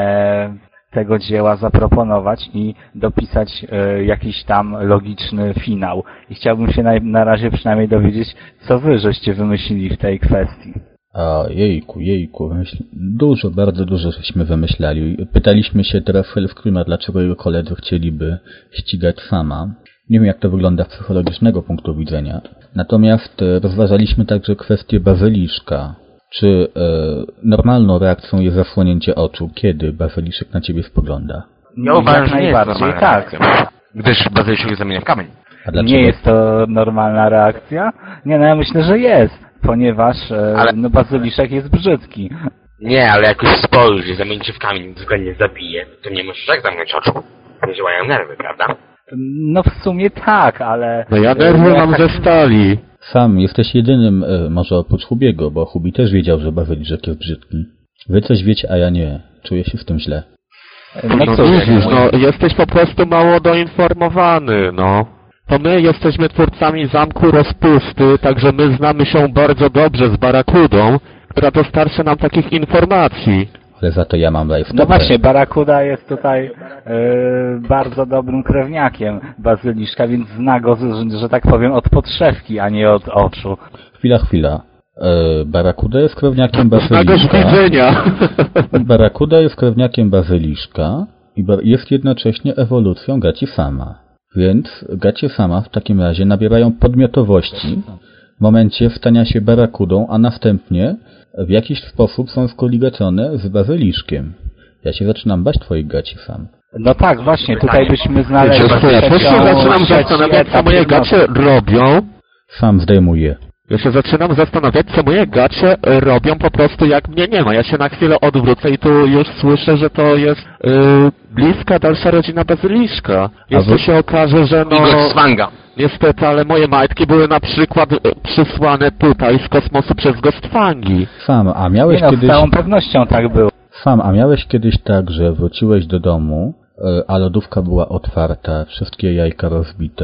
e, tego dzieła zaproponować i dopisać e, jakiś tam logiczny finał. I chciałbym się na, na razie przynajmniej dowiedzieć, co wy żeście wymyślili w tej kwestii. A jejku, jejku, wymyśl... dużo, bardzo dużo żeśmy wymyślali. Pytaliśmy się teraz Helfkrima, dlaczego jego koledzy chcieliby ścigać sama. Nie wiem, jak to wygląda z psychologicznego punktu widzenia. Natomiast e, rozważaliśmy także kwestię bazyliszka. Czy e, normalną reakcją jest zasłonięcie oczu, kiedy bazyliszek na ciebie spogląda? Ja uważam, Jak że nie jest najbardziej, normalna tak. reakcja. Gdyż bazyliszek się zamienia w kamień. A dlaczego? Nie jest to normalna reakcja? Nie, no ja myślę, że jest, ponieważ e, Ale- no bazyliszek jest brzydki. Nie, ale jak już spojrzysz i zamieni się w kamień, względnie zabije, to nie możesz tak zamknąć oczu. Nie działają nerwy, prawda? No w sumie tak, ale... No ja nerwy e, mam tak- ze stali. Sam jesteś jedynym, e, może oprócz Hubiego, bo Hubi też wiedział, że bazyliszek jest brzydki. Wy coś wiecie, a ja nie. Czuję się z tym źle. No No cóż, widzisz, no jesteś po prostu mało doinformowany, no. To my jesteśmy twórcami Zamku Rozpusty, także my znamy się bardzo dobrze z Barakudą, która dostarcza nam takich informacji. Ale za to ja mam live no właśnie, Barakuda jest tutaj e, bardzo dobrym krewniakiem bazyliszka, więc zna go, że, że tak powiem, od podszewki, a nie od oczu. Chwila, chwila. E, Barakuda jest krewniakiem Zna go z bazyliszka. widzenia. Barakuda jest krewniakiem bazyliszka i ba- jest jednocześnie ewolucją gaci sama. Więc gacie sama w takim razie nabierają podmiotowości w momencie stania się barakudą, a następnie w jakiś sposób są skoligacone z bazyliszkiem. Ja się zaczynam bać twoich gaci sam. No tak, właśnie, tutaj byśmy znaleźli Wiecie co, ja też się trzecią- zaczynam trzeci zastanawiać, co etap moje jedności. gacie robią. Sam zdejmuję. Ja się zaczynam zastanawiać, co moje gacie e, robią po prostu jak mnie nie ma. Ja się na chwilę odwrócę i tu już słyszę, że to jest e, bliska dalsza rodzina bazyliszka. Jeszcze wy- się okaże, że no... I Goswanga. Niestety, ale moje majtki były na przykład e, przysłane tutaj z kosmosu przez Gostwangi. Sam, a Nie miałeś no, z kiedyś... całą pewnością tak było. Sam, a miałeś kiedyś tak, że wróciłeś do domu, e, a lodówka była otwarta, wszystkie jajka rozbite,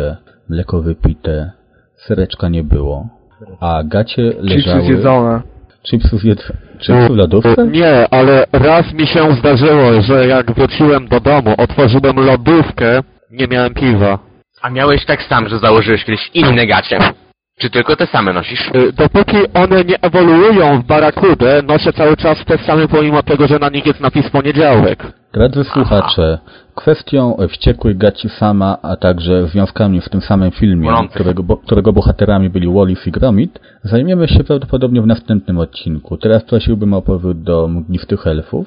mleko wypite, sereczka nie było, a gacie leżały... Chipsy zjedzone. Chipsów jed... Chipsów w lodówce? Nie, ale raz mi się zdarzyło, że jak wróciłem do domu, otworzyłem lodówkę, nie miałem piwa. A miałeś tak sam, że założyłeś kiedyś inne gacie? Czy tylko te same nosisz? Y, Dopóki one nie ewoluują w barakudę, noszę cały czas te same, pomimo tego, że na nich jest napis poniedziałek. Drodzy słuchacze, kwestią wściekłych gaci Sama, a także związkami w tym samym filmie, Bolących. którego, bo, którego bohaterami byli Wallis i Gromit, zajmiemy się prawdopodobnie w następnym odcinku. Teraz prosiłbym o powrót do mglistych elfów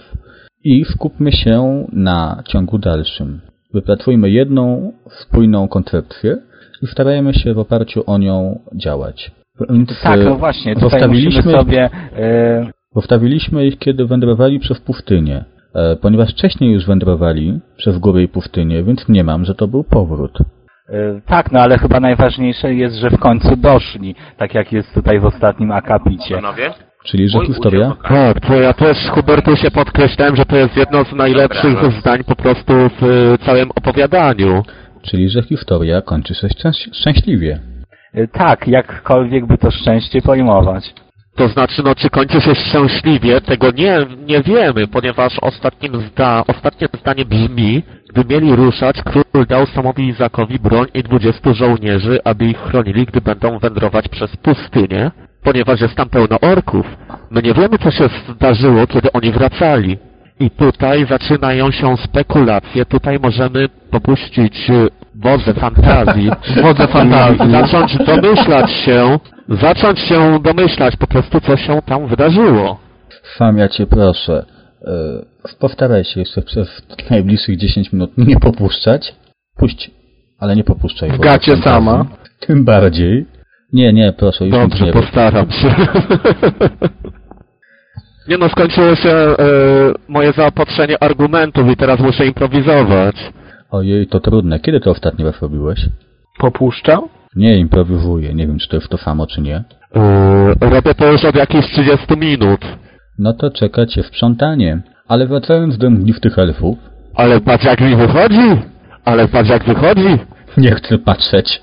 i skupmy się na ciągu dalszym. Wypracujmy jedną spójną koncepcję i starajmy się w oparciu o nią działać. Więc, Tak, e, no właśnie, tutaj zostawiliśmy musimy sobie... E, Zostawiliśmy ich, kiedy wędrowali przez pustynię, e, ponieważ wcześniej już wędrowali przez góry i pustynię, więc mniemam, że to był powrót. e, tak, no ale chyba najważniejsze jest, że w końcu doszli, tak jak jest tutaj w ostatnim akapicie. Panowie? Czyli, że Mój historia... udział w okazji. Tak, to ja też, Hubertusie, podkreślałem, że to jest jedno z najlepszych Dobra, no. zdań po prostu w y, całym opowiadaniu. Czyli, że historia kończy się szczęś- szczęśliwie. E, tak, jakkolwiek by to szczęście pojmować. To znaczy, no, czy kończy się szczęśliwie, tego nie, nie wiemy, ponieważ ostatnim zda, ostatnie zdanie brzmi, gdy mieli ruszać, król dał Samowi Izakowi broń i dwudziestu żołnierzy, aby ich chronili, gdy będą wędrować przez pustynię, ponieważ jest tam pełno orków. My nie wiemy, co się zdarzyło, kiedy oni wracali. I tutaj zaczynają się spekulacje, tutaj możemy popuścić y, wodze fantazji, Wodze fantazji. zacząć domyślać się, zacząć się domyślać po prostu, co się tam wydarzyło. Sam ja cię proszę, e, postaraj się jeszcze przez najbliższych dziesięć minut nie popuszczać. Puść, ale nie popuszczaj. W wodze gacie fantazji. Sama. Tym bardziej. Nie, nie, proszę, już nic Dobrze, nie rób. postaram się. Nie no, skończyło się e, moje zaopatrzenie argumentów i teraz muszę improwizować. Ojej, to trudne. Kiedy to ostatni raz robiłeś? Popuszczał? Nie, improwizuję. Nie wiem, czy to jest to samo, czy nie. E, robię to już od jakichś trzydziestu minut. No to czeka cię sprzątanie. Ale wracając do mglistych elfów... Ale patrz jak mi wychodzi! Ale patrz jak wychodzi! Nie chcę patrzeć.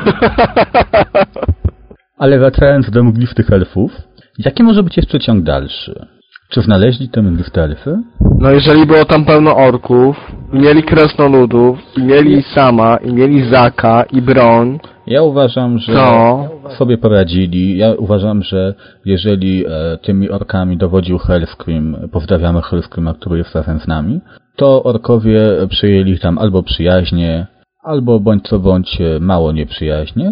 Ale wracając do mglistych elfów, jaki może być jeszcze ciąg dalszy? Czy znaleźli te mgliste elfy? No jeżeli było tam pełno orków, i mieli krasnoludów, i mieli Sama, i mieli Zaka, i broń, Ja uważam, że to... sobie poradzili. Ja uważam, że jeżeli e, tymi orkami dowodził Hellscream, pozdrawiamy Hellscreama, który jest razem z nami, to orkowie przyjęli ich tam albo przyjaźnie, albo bądź co bądź e, mało nieprzyjaźnie.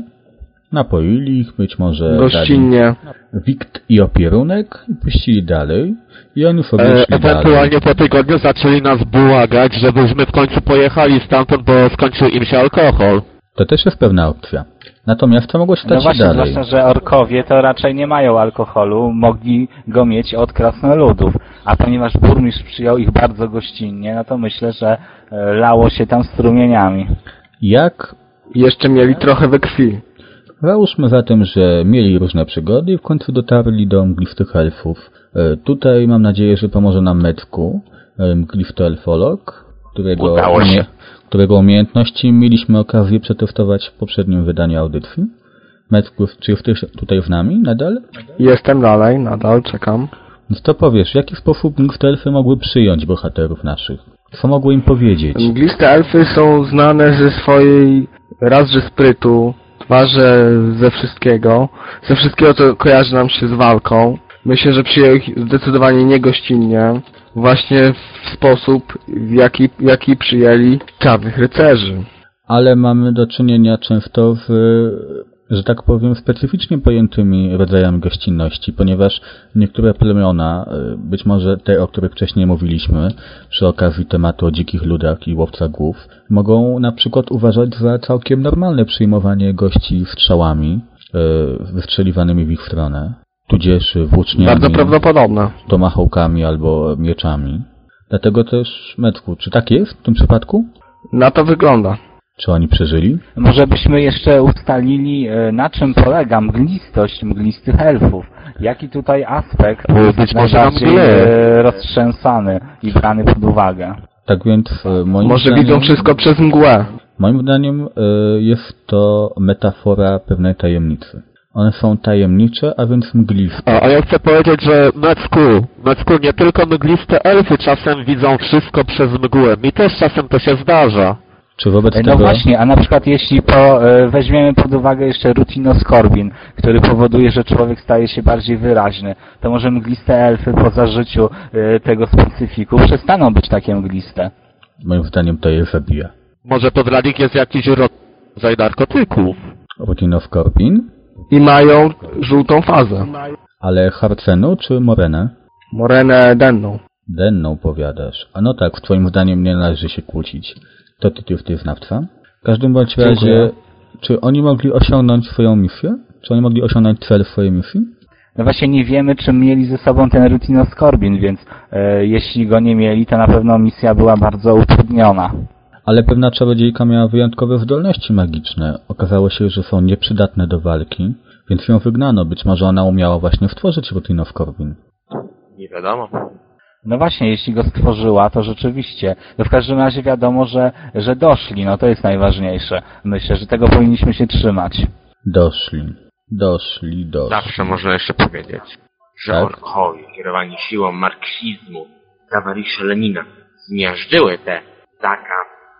Napoili ich, być może gościnnie. dali wikt i opierunek i puścili dalej. I oni sobie E, szli dalej. ewentualnie po tygodniu zaczęli nas błagać, żebyśmy w końcu pojechali stamtąd, bo skończył im się alkohol. To też jest pewna opcja. Natomiast co mogło się No stać właśnie, dalej? zwłaszcza, że orkowie to raczej nie mają alkoholu, mogli go mieć od krasnoludów. A ponieważ burmistrz przyjął ich bardzo gościnnie, no to myślę, że e, lało się tam strumieniami. Jak Jeszcze mieli trochę we krwi. Załóżmy zatem, że mieli różne przygody i w końcu dotarli do mglistych elfów. E, tutaj mam nadzieję, że pomoże nam Metku, e, mglisty elfolog, którego, Udało się. umie- którego umiejętności mieliśmy okazję przetestować w poprzednim wydaniu audycji. Metku, czy jesteś tutaj z nami nadal? Jestem dalej, nadal czekam. Więc to powiesz, w jaki sposób mgliste elfy mogły przyjąć bohaterów naszych? Co mogły im powiedzieć? Mgliste elfy są znane ze swojej raz, że sprytu, dwa, że ze wszystkiego. Ze wszystkiego, co kojarzy nam się z walką. Myślę, że przyjął ich zdecydowanie niegościnnie. Właśnie w sposób, w jaki, jaki przyjęli czarnych rycerzy. Ale mamy do czynienia często w, że tak powiem, specyficznie pojętymi rodzajami gościnności, ponieważ niektóre plemiona, być może te, o których wcześniej mówiliśmy, przy okazji tematu o dzikich ludach i łowcach głów, mogą na przykład uważać za całkiem normalne przyjmowanie gości strzałami e, wystrzeliwanymi w ich stronę, tudzież włóczniami, Bardzo prawdopodobne. tomahawkami albo mieczami. Dlatego też, Metku, czy tak jest w tym przypadku? Na to wygląda. Czy oni przeżyli? Może byśmy jeszcze ustalili, e, na czym polega mglistość mglistych elfów. Jaki tutaj aspekt Być jest może na najbardziej mgle. e, roztrzęsany i brany pod uwagę. Tak więc, e, moim Może zdaniem, widzą wszystko przez mgłę. Moim zdaniem y, jest to metafora pewnej tajemnicy. One są tajemnicze, a więc mgliste. A, a ja chcę powiedzieć, że Mecku, Mecku, nie tylko mgliste elfy czasem widzą wszystko przez mgłę. Mi też czasem to się zdarza. Czy wobec No tego... właśnie, a na przykład jeśli po, e, weźmiemy pod uwagę jeszcze rutinoskorbin, który powoduje, że człowiek staje się bardziej wyraźny, to może mgliste elfy po zażyciu e, tego specyfiku przestaną być takie mgliste. Moim zdaniem to je zabija. Może to dla nich jest jakiś rodzaj narkotyków. Rutinoskorbin? I mają żółtą fazę. Ale Harcenu czy Morenę? Morenę denną. Denną powiadasz. A no tak, w twoim zdaniem nie należy się kłócić. To ty, ty, ty znawca? W każdym bądź razie, Dziękuję. czy oni mogli osiągnąć swoją misję? Czy oni mogli osiągnąć cel swojej misji? No właśnie nie wiemy, czy mieli ze sobą ten rutinoskorbin, więc e, jeśli go nie mieli, to na pewno misja była bardzo utrudniona. Ale pewna czarodziejka miała wyjątkowe zdolności magiczne. Okazało się, że są nieprzydatne do walki, więc ją wygnano. Być może ona umiała właśnie stworzyć rutinoskorbin. Nie wiadomo. No właśnie, jeśli go stworzyła, to rzeczywiście. No w każdym razie wiadomo, że, że doszli, no to jest najważniejsze. Myślę, że tego powinniśmy się trzymać. Doszli. Doszli, doszli. Zawsze można jeszcze powiedzieć, że Tak? orkowie kierowani siłą marksizmu, towarzysze Lenina zmiażdżyły te Zaka,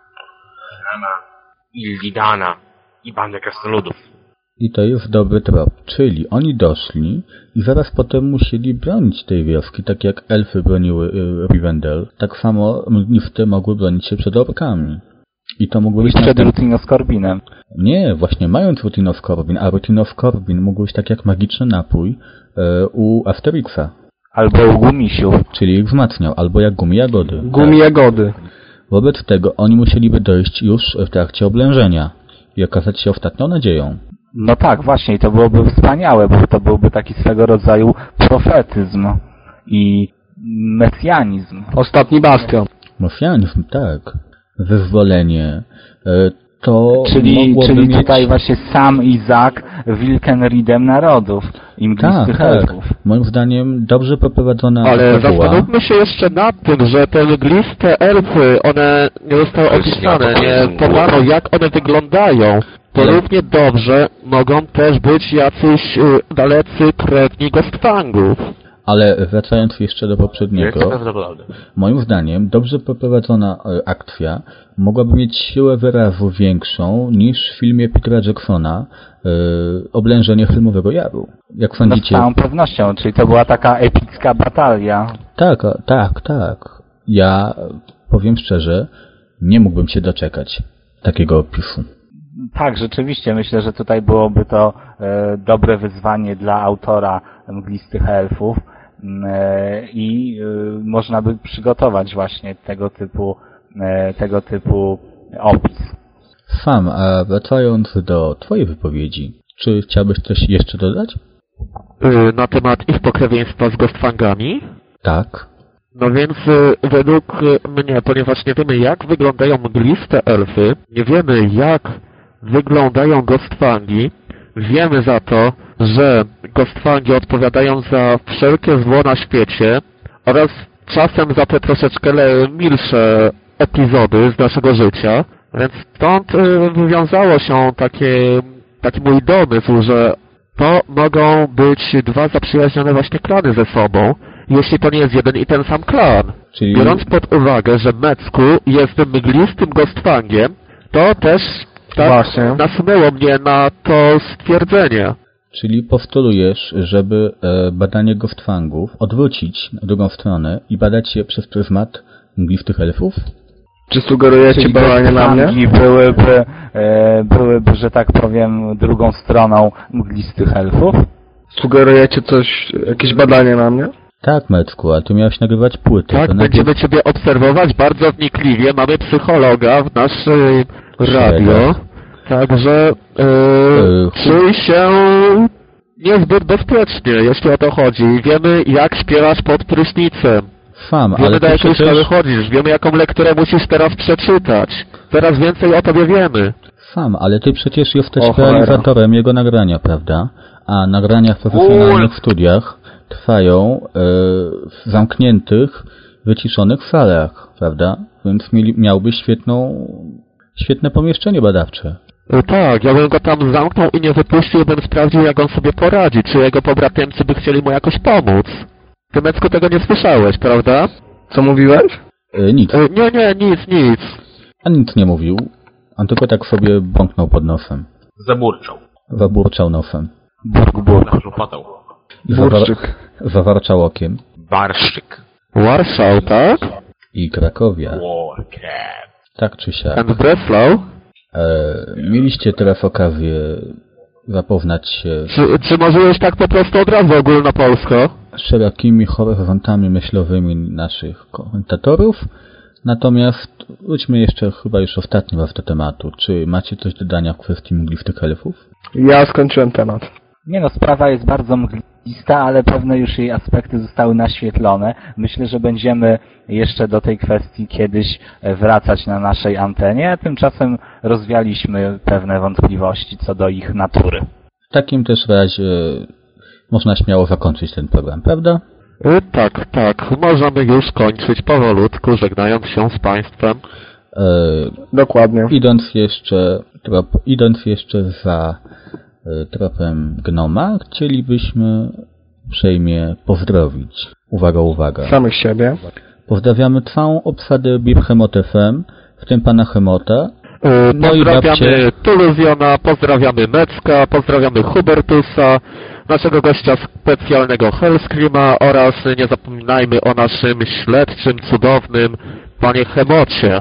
Rama, Illidana i bandę krasnoludów. I to jest dobry trop. Czyli oni doszli i zaraz potem musieli bronić tej wioski, tak jak elfy broniły y, Rivendell. Tak samo mgliste mogły bronić się przed orkami. I to mógł I być przed następ- rutinoskorbinem. Nie, właśnie mając rutinoskorbin, a rutinoskorbin mógł być tak jak magiczny napój y, u Asterixa. Albo u gumisiów. Czyli ich wzmacniał, albo jak gumy jagody. Gumi jagody. Wobec tego oni musieliby dojść już w trakcie oblężenia i okazać się ostatnią nadzieją. No tak, właśnie, i to byłoby wspaniałe, bo to byłby taki swego rodzaju profetyzm i mesjanizm. Ostatni bastion. Mosjanizm, tak. Wyzwolenie. E, To Czyli, mogłoby czyli mieć... tutaj właśnie sam Izak Wilkenriedem narodów i mglistych Tak, tak. elfów. Moim zdaniem dobrze poprowadzona Ale fabuła. zastanówmy się jeszcze nad tym, że te mgliste elfy, one nie zostały Ale opisane, światło nie jest podano jak one wyglądają. To Ale- równie dobrze mogą też być jacyś y, dalecy krewni Ghostfangów. Ale wracając jeszcze do Jest poprzedniego, prawdopodobne. moim zdaniem dobrze poprowadzona e, akcja mogłaby mieć siłę wyrazu większą niż w filmie Petera Jacksona e, Oblężenie Helmowego Jaru. Jak No z sądzicie? całą pewnością, czyli to była taka epicka batalia. Tak, a- tak, tak. Ja powiem szczerze, nie mógłbym się doczekać takiego opisu. Tak, rzeczywiście, myślę, że tutaj byłoby to e, dobre wyzwanie dla autora Mglistych Elfów m, e, i e, można by przygotować właśnie tego typu, e, tego typu opis. Sam, a wracając do twojej wypowiedzi, czy chciałbyś coś jeszcze dodać? Y, na temat ich pokrewieństwa z Ghostfangami. Tak. No więc y, według y, mnie, ponieważ nie wiemy jak wyglądają mgliste elfy, nie wiemy jak wyglądają Ghostfangi, wiemy za to, że Ghostfangi odpowiadają za wszelkie zło na świecie oraz czasem za te troszeczkę le- milsze epizody z naszego życia, więc stąd y, wywiązało się takie, taki mój domysł, że to mogą być dwa zaprzyjaźnione właśnie klany ze sobą, jeśli to nie jest jeden i ten sam klan. Czyli, Biorąc pod uwagę, że Mecku jest mglistym Ghostfangiem, to też tak Właśnie. nasunęło mnie na to stwierdzenie. czyli postulujesz, żeby e, badanie Ghostfangów odwrócić na drugą stronę i badać je przez pryzmat mglistych elfów? Czy sugerujecie Czyli badanie na mnie? Ghostfangi byłyby, e, byłyby, że tak powiem, drugą stroną Mglistych Elfów? Sugerujecie coś, jakieś badanie na mnie? Tak, Mecku, a ty miałeś nagrywać płyty. Tak, to będziemy najpierw- Ciebie obserwować bardzo wnikliwie. Mamy psychologa w naszej radio. Także e, E, czuj się niezbyt bezpiecznie, jeśli o to chodzi. Wiemy, jak śpiewasz pod prysznicem. Sam, Wiemy, ale do ty jakiej szkoły przecież... chodzisz. Wiemy, jaką lekturę musisz teraz przeczytać. Teraz więcej o Tobie wiemy. Sam, ale ty przecież jesteś O, cholera. realizatorem jego nagrania, prawda? A nagrania w profesjonalnych studiach trwają e, w zamkniętych, wyciszonych salach, prawda? Więc mieli, miałbyś świetną, Świetne pomieszczenie badawcze. E, Tak, ja bym go tam zamknął i nie wypuścił, bym sprawdził, jak on sobie poradzi, czy jego pobratemcy by chcieli mu jakoś pomóc. Ty, Mecku, tego nie słyszałeś, prawda? Co mówiłeś? E, nic. E, Nie, nie, nic, nic. A nic nie mówił. On tylko tak sobie bąknął pod nosem. Zaburczał. Zaburczał nosem. Burg, burg. Nachlupotał. I zawar- Burszczyk. zawarczał okiem. Barszczyk. Warszał, tak? I Krakowia. Warcraft. Tak czy siak. And Breslau? E, mieliście teraz okazję zapoznać się Czy, czy mówiłeś tak po prostu od razu ogólnopolsko? z szerokimi horyzontami myślowymi naszych komentatorów. Natomiast wróćmy jeszcze chyba już ostatni raz do tematu. Czy macie coś do dodania w kwestii mglistych elfów? Ja skończyłem temat. Nie no, sprawa jest bardzo mglista, ale pewne już jej aspekty zostały naświetlone. Myślę, że będziemy jeszcze do tej kwestii kiedyś wracać na naszej antenie, a tymczasem rozwialiśmy pewne wątpliwości co do ich natury. W takim też razie można śmiało zakończyć ten program, prawda? E, Tak, tak, możemy już kończyć powolutku, żegnając się z Państwem. E, Dokładnie. idąc jeszcze trop, idąc jeszcze za e, tropem Gnoma, chcielibyśmy uprzejmie pozdrowić. Uwaga, uwaga. Samych siebie. Pozdrawiamy całą obsadę Birchemot F M, w tym pana Chemota. E, No i Pozdrawiamy babcie. Tuluziona, pozdrawiamy Mecka, pozdrawiamy Hubertusa, naszego gościa specjalnego Hellscreama oraz nie zapominajmy o naszym śledczym, cudownym panie Chemocie.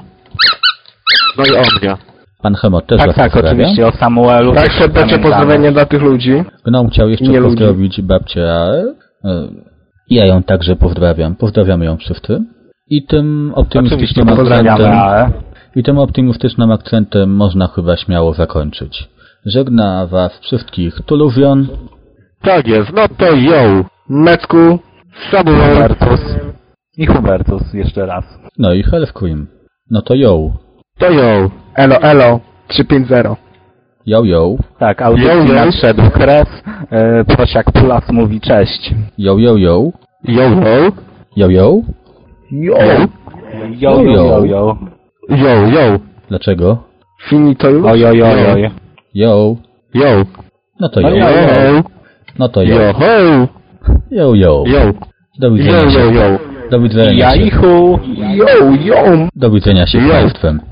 No i o mnie. Pan Chemot też Tak, was tak, pozdrawia. oczywiście o Samuelu. Tak, też serdecznie pamiętamy. pozdrowienia dla tych ludzi. Gnom chciał jeszcze Nie ludzi. pozdrowić babcię Aę. E, Ja ją także pozdrawiam. Pozdrawiamy ją wszyscy. I tym optymistycznym Pozdrawiamy akcentem, Ale. i tym optymistycznym akcentem można chyba śmiało zakończyć. Żegna was wszystkich Tuluzion. Tak jest, no to yo! Mecku. Samuel, Hubertus. I Hubertus jeszcze raz. No i Hellscream. No to yo. to yo! Elo, elo. trzysta pięćdziesiąt. Yo, yo. Tak, audycji Yo, yo. nadszedł kres. E, Prosiak Pulas mówi cześć. Yo, yo, yo. Yo, yo! Yo, yo. Jo. Jo, jo, jo, jo. Yo, yo! Dlaczego? Finito już. Oj, oj, oj, oj. Yo. Yo! No to No yo. yo, Yo! No to Yo, yo. ho! Yo, yo. Yo! Do Yo, widzenia yo, się. yo! Do widzenia się. Jaichu. Jo, jo. Do widzenia się z Yo. państwem.